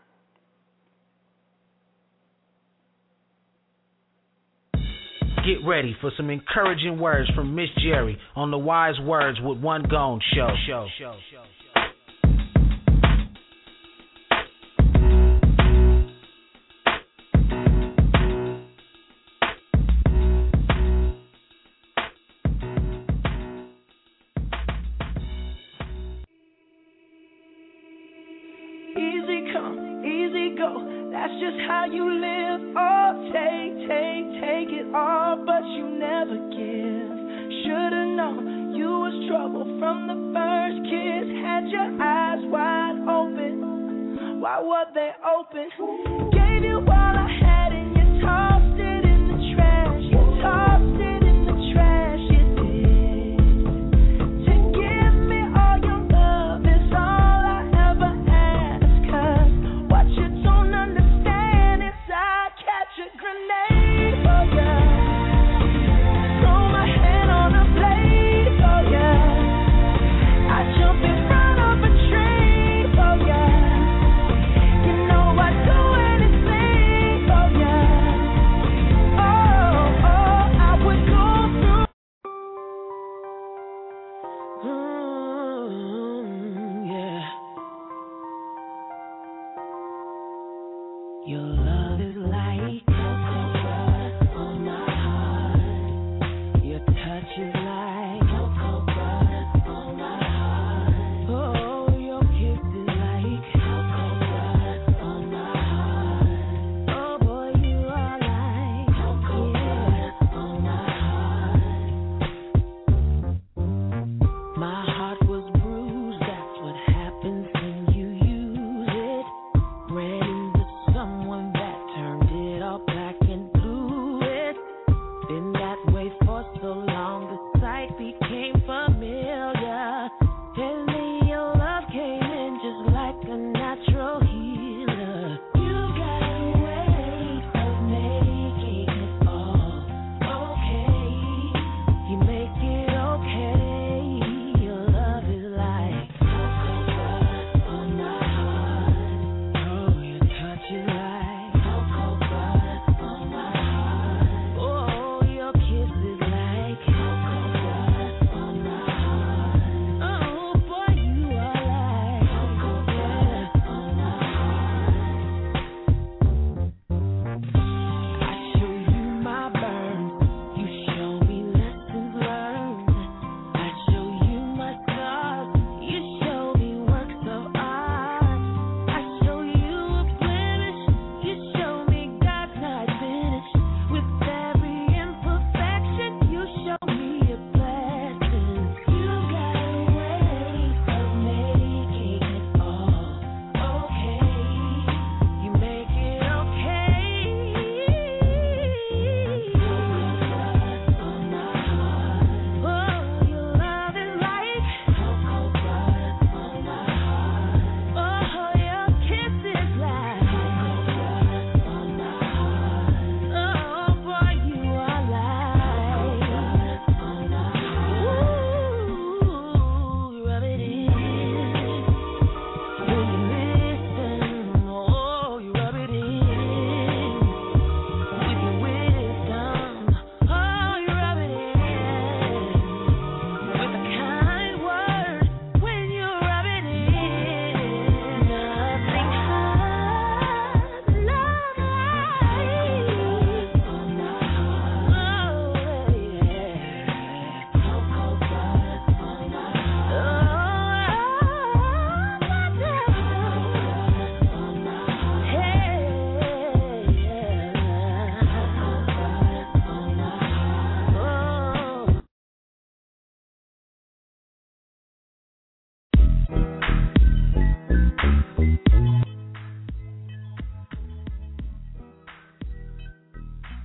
Speaker 2: Get ready for some encouraging words from Miss Jerry on the Wise Words with One Gone show. show. show.
Speaker 5: Easy come, easy go. That's just how you live. Oh, take, take, take it all, but you never give. Should've known you was trouble from the first kiss. Had your eyes wide open. Why were they open? Gave you all I had and you tossed it in the trash. You tossed it in the trash. You did. To give me all your love is all I ever ask. 'Cause what you don't understand is I catch a grenade for ya. Throw my hand on a blade for ya. I jump in front of a train for ya. You know I'd do anything.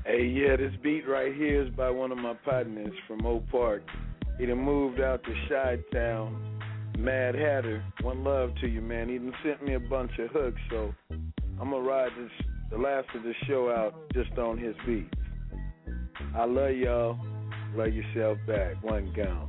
Speaker 11: Hey, yeah, this beat right here is by one of my partners from Oak Park. He done moved out to Chi-Town. Mad Hatter, one love to you, man. He done sent me a bunch of hooks, so I'm going to ride this, the last of the show out just on his beats. I love y'all. Love yourself back. One gone.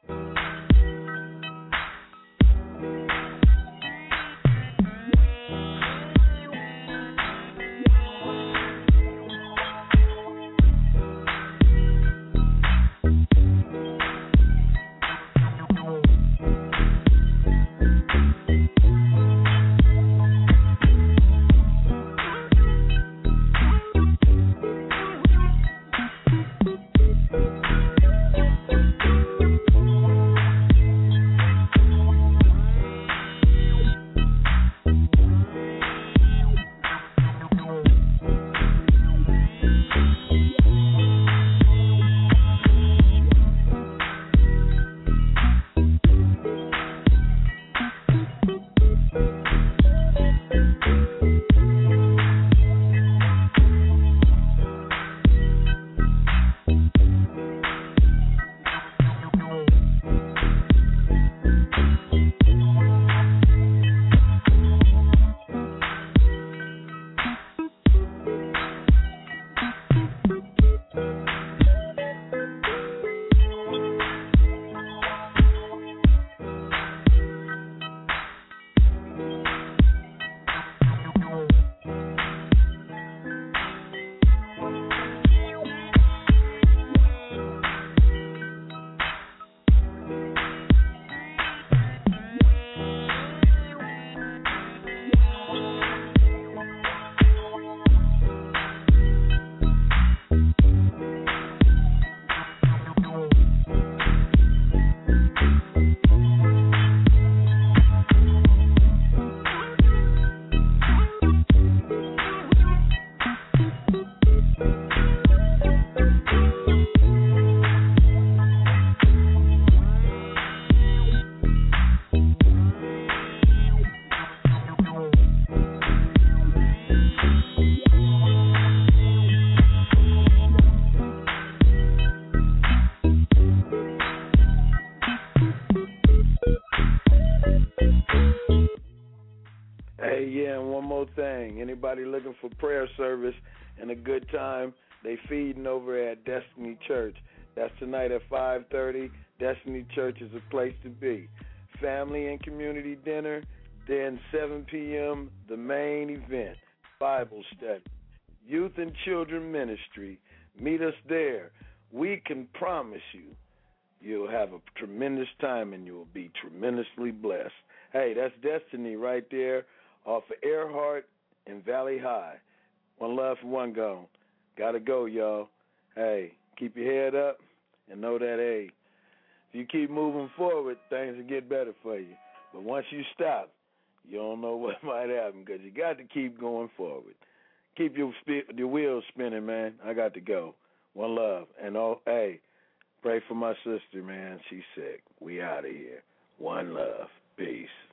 Speaker 11: Anybody looking for prayer service and a good time, they feeding over at Destiny Church. That's tonight at five thirty. Destiny Church is a place to be. Family and community dinner, then seven p.m., the main event, Bible study, youth and children ministry. Meet us there. We can promise you you'll have a tremendous time and you'll be tremendously blessed. Hey, that's Destiny right there off of Earhart in Valley High. One love for one gone. Gotta go, y'all. Hey, keep your head up and know that, hey, if you keep moving forward, things will get better for you. But once you stop, you don't know what might happen because you got to keep going forward. Keep your sp- your wheels spinning, man. I got to go. One love. And, oh, hey, pray for my sister, man. She's sick. We out of here. One love. Peace.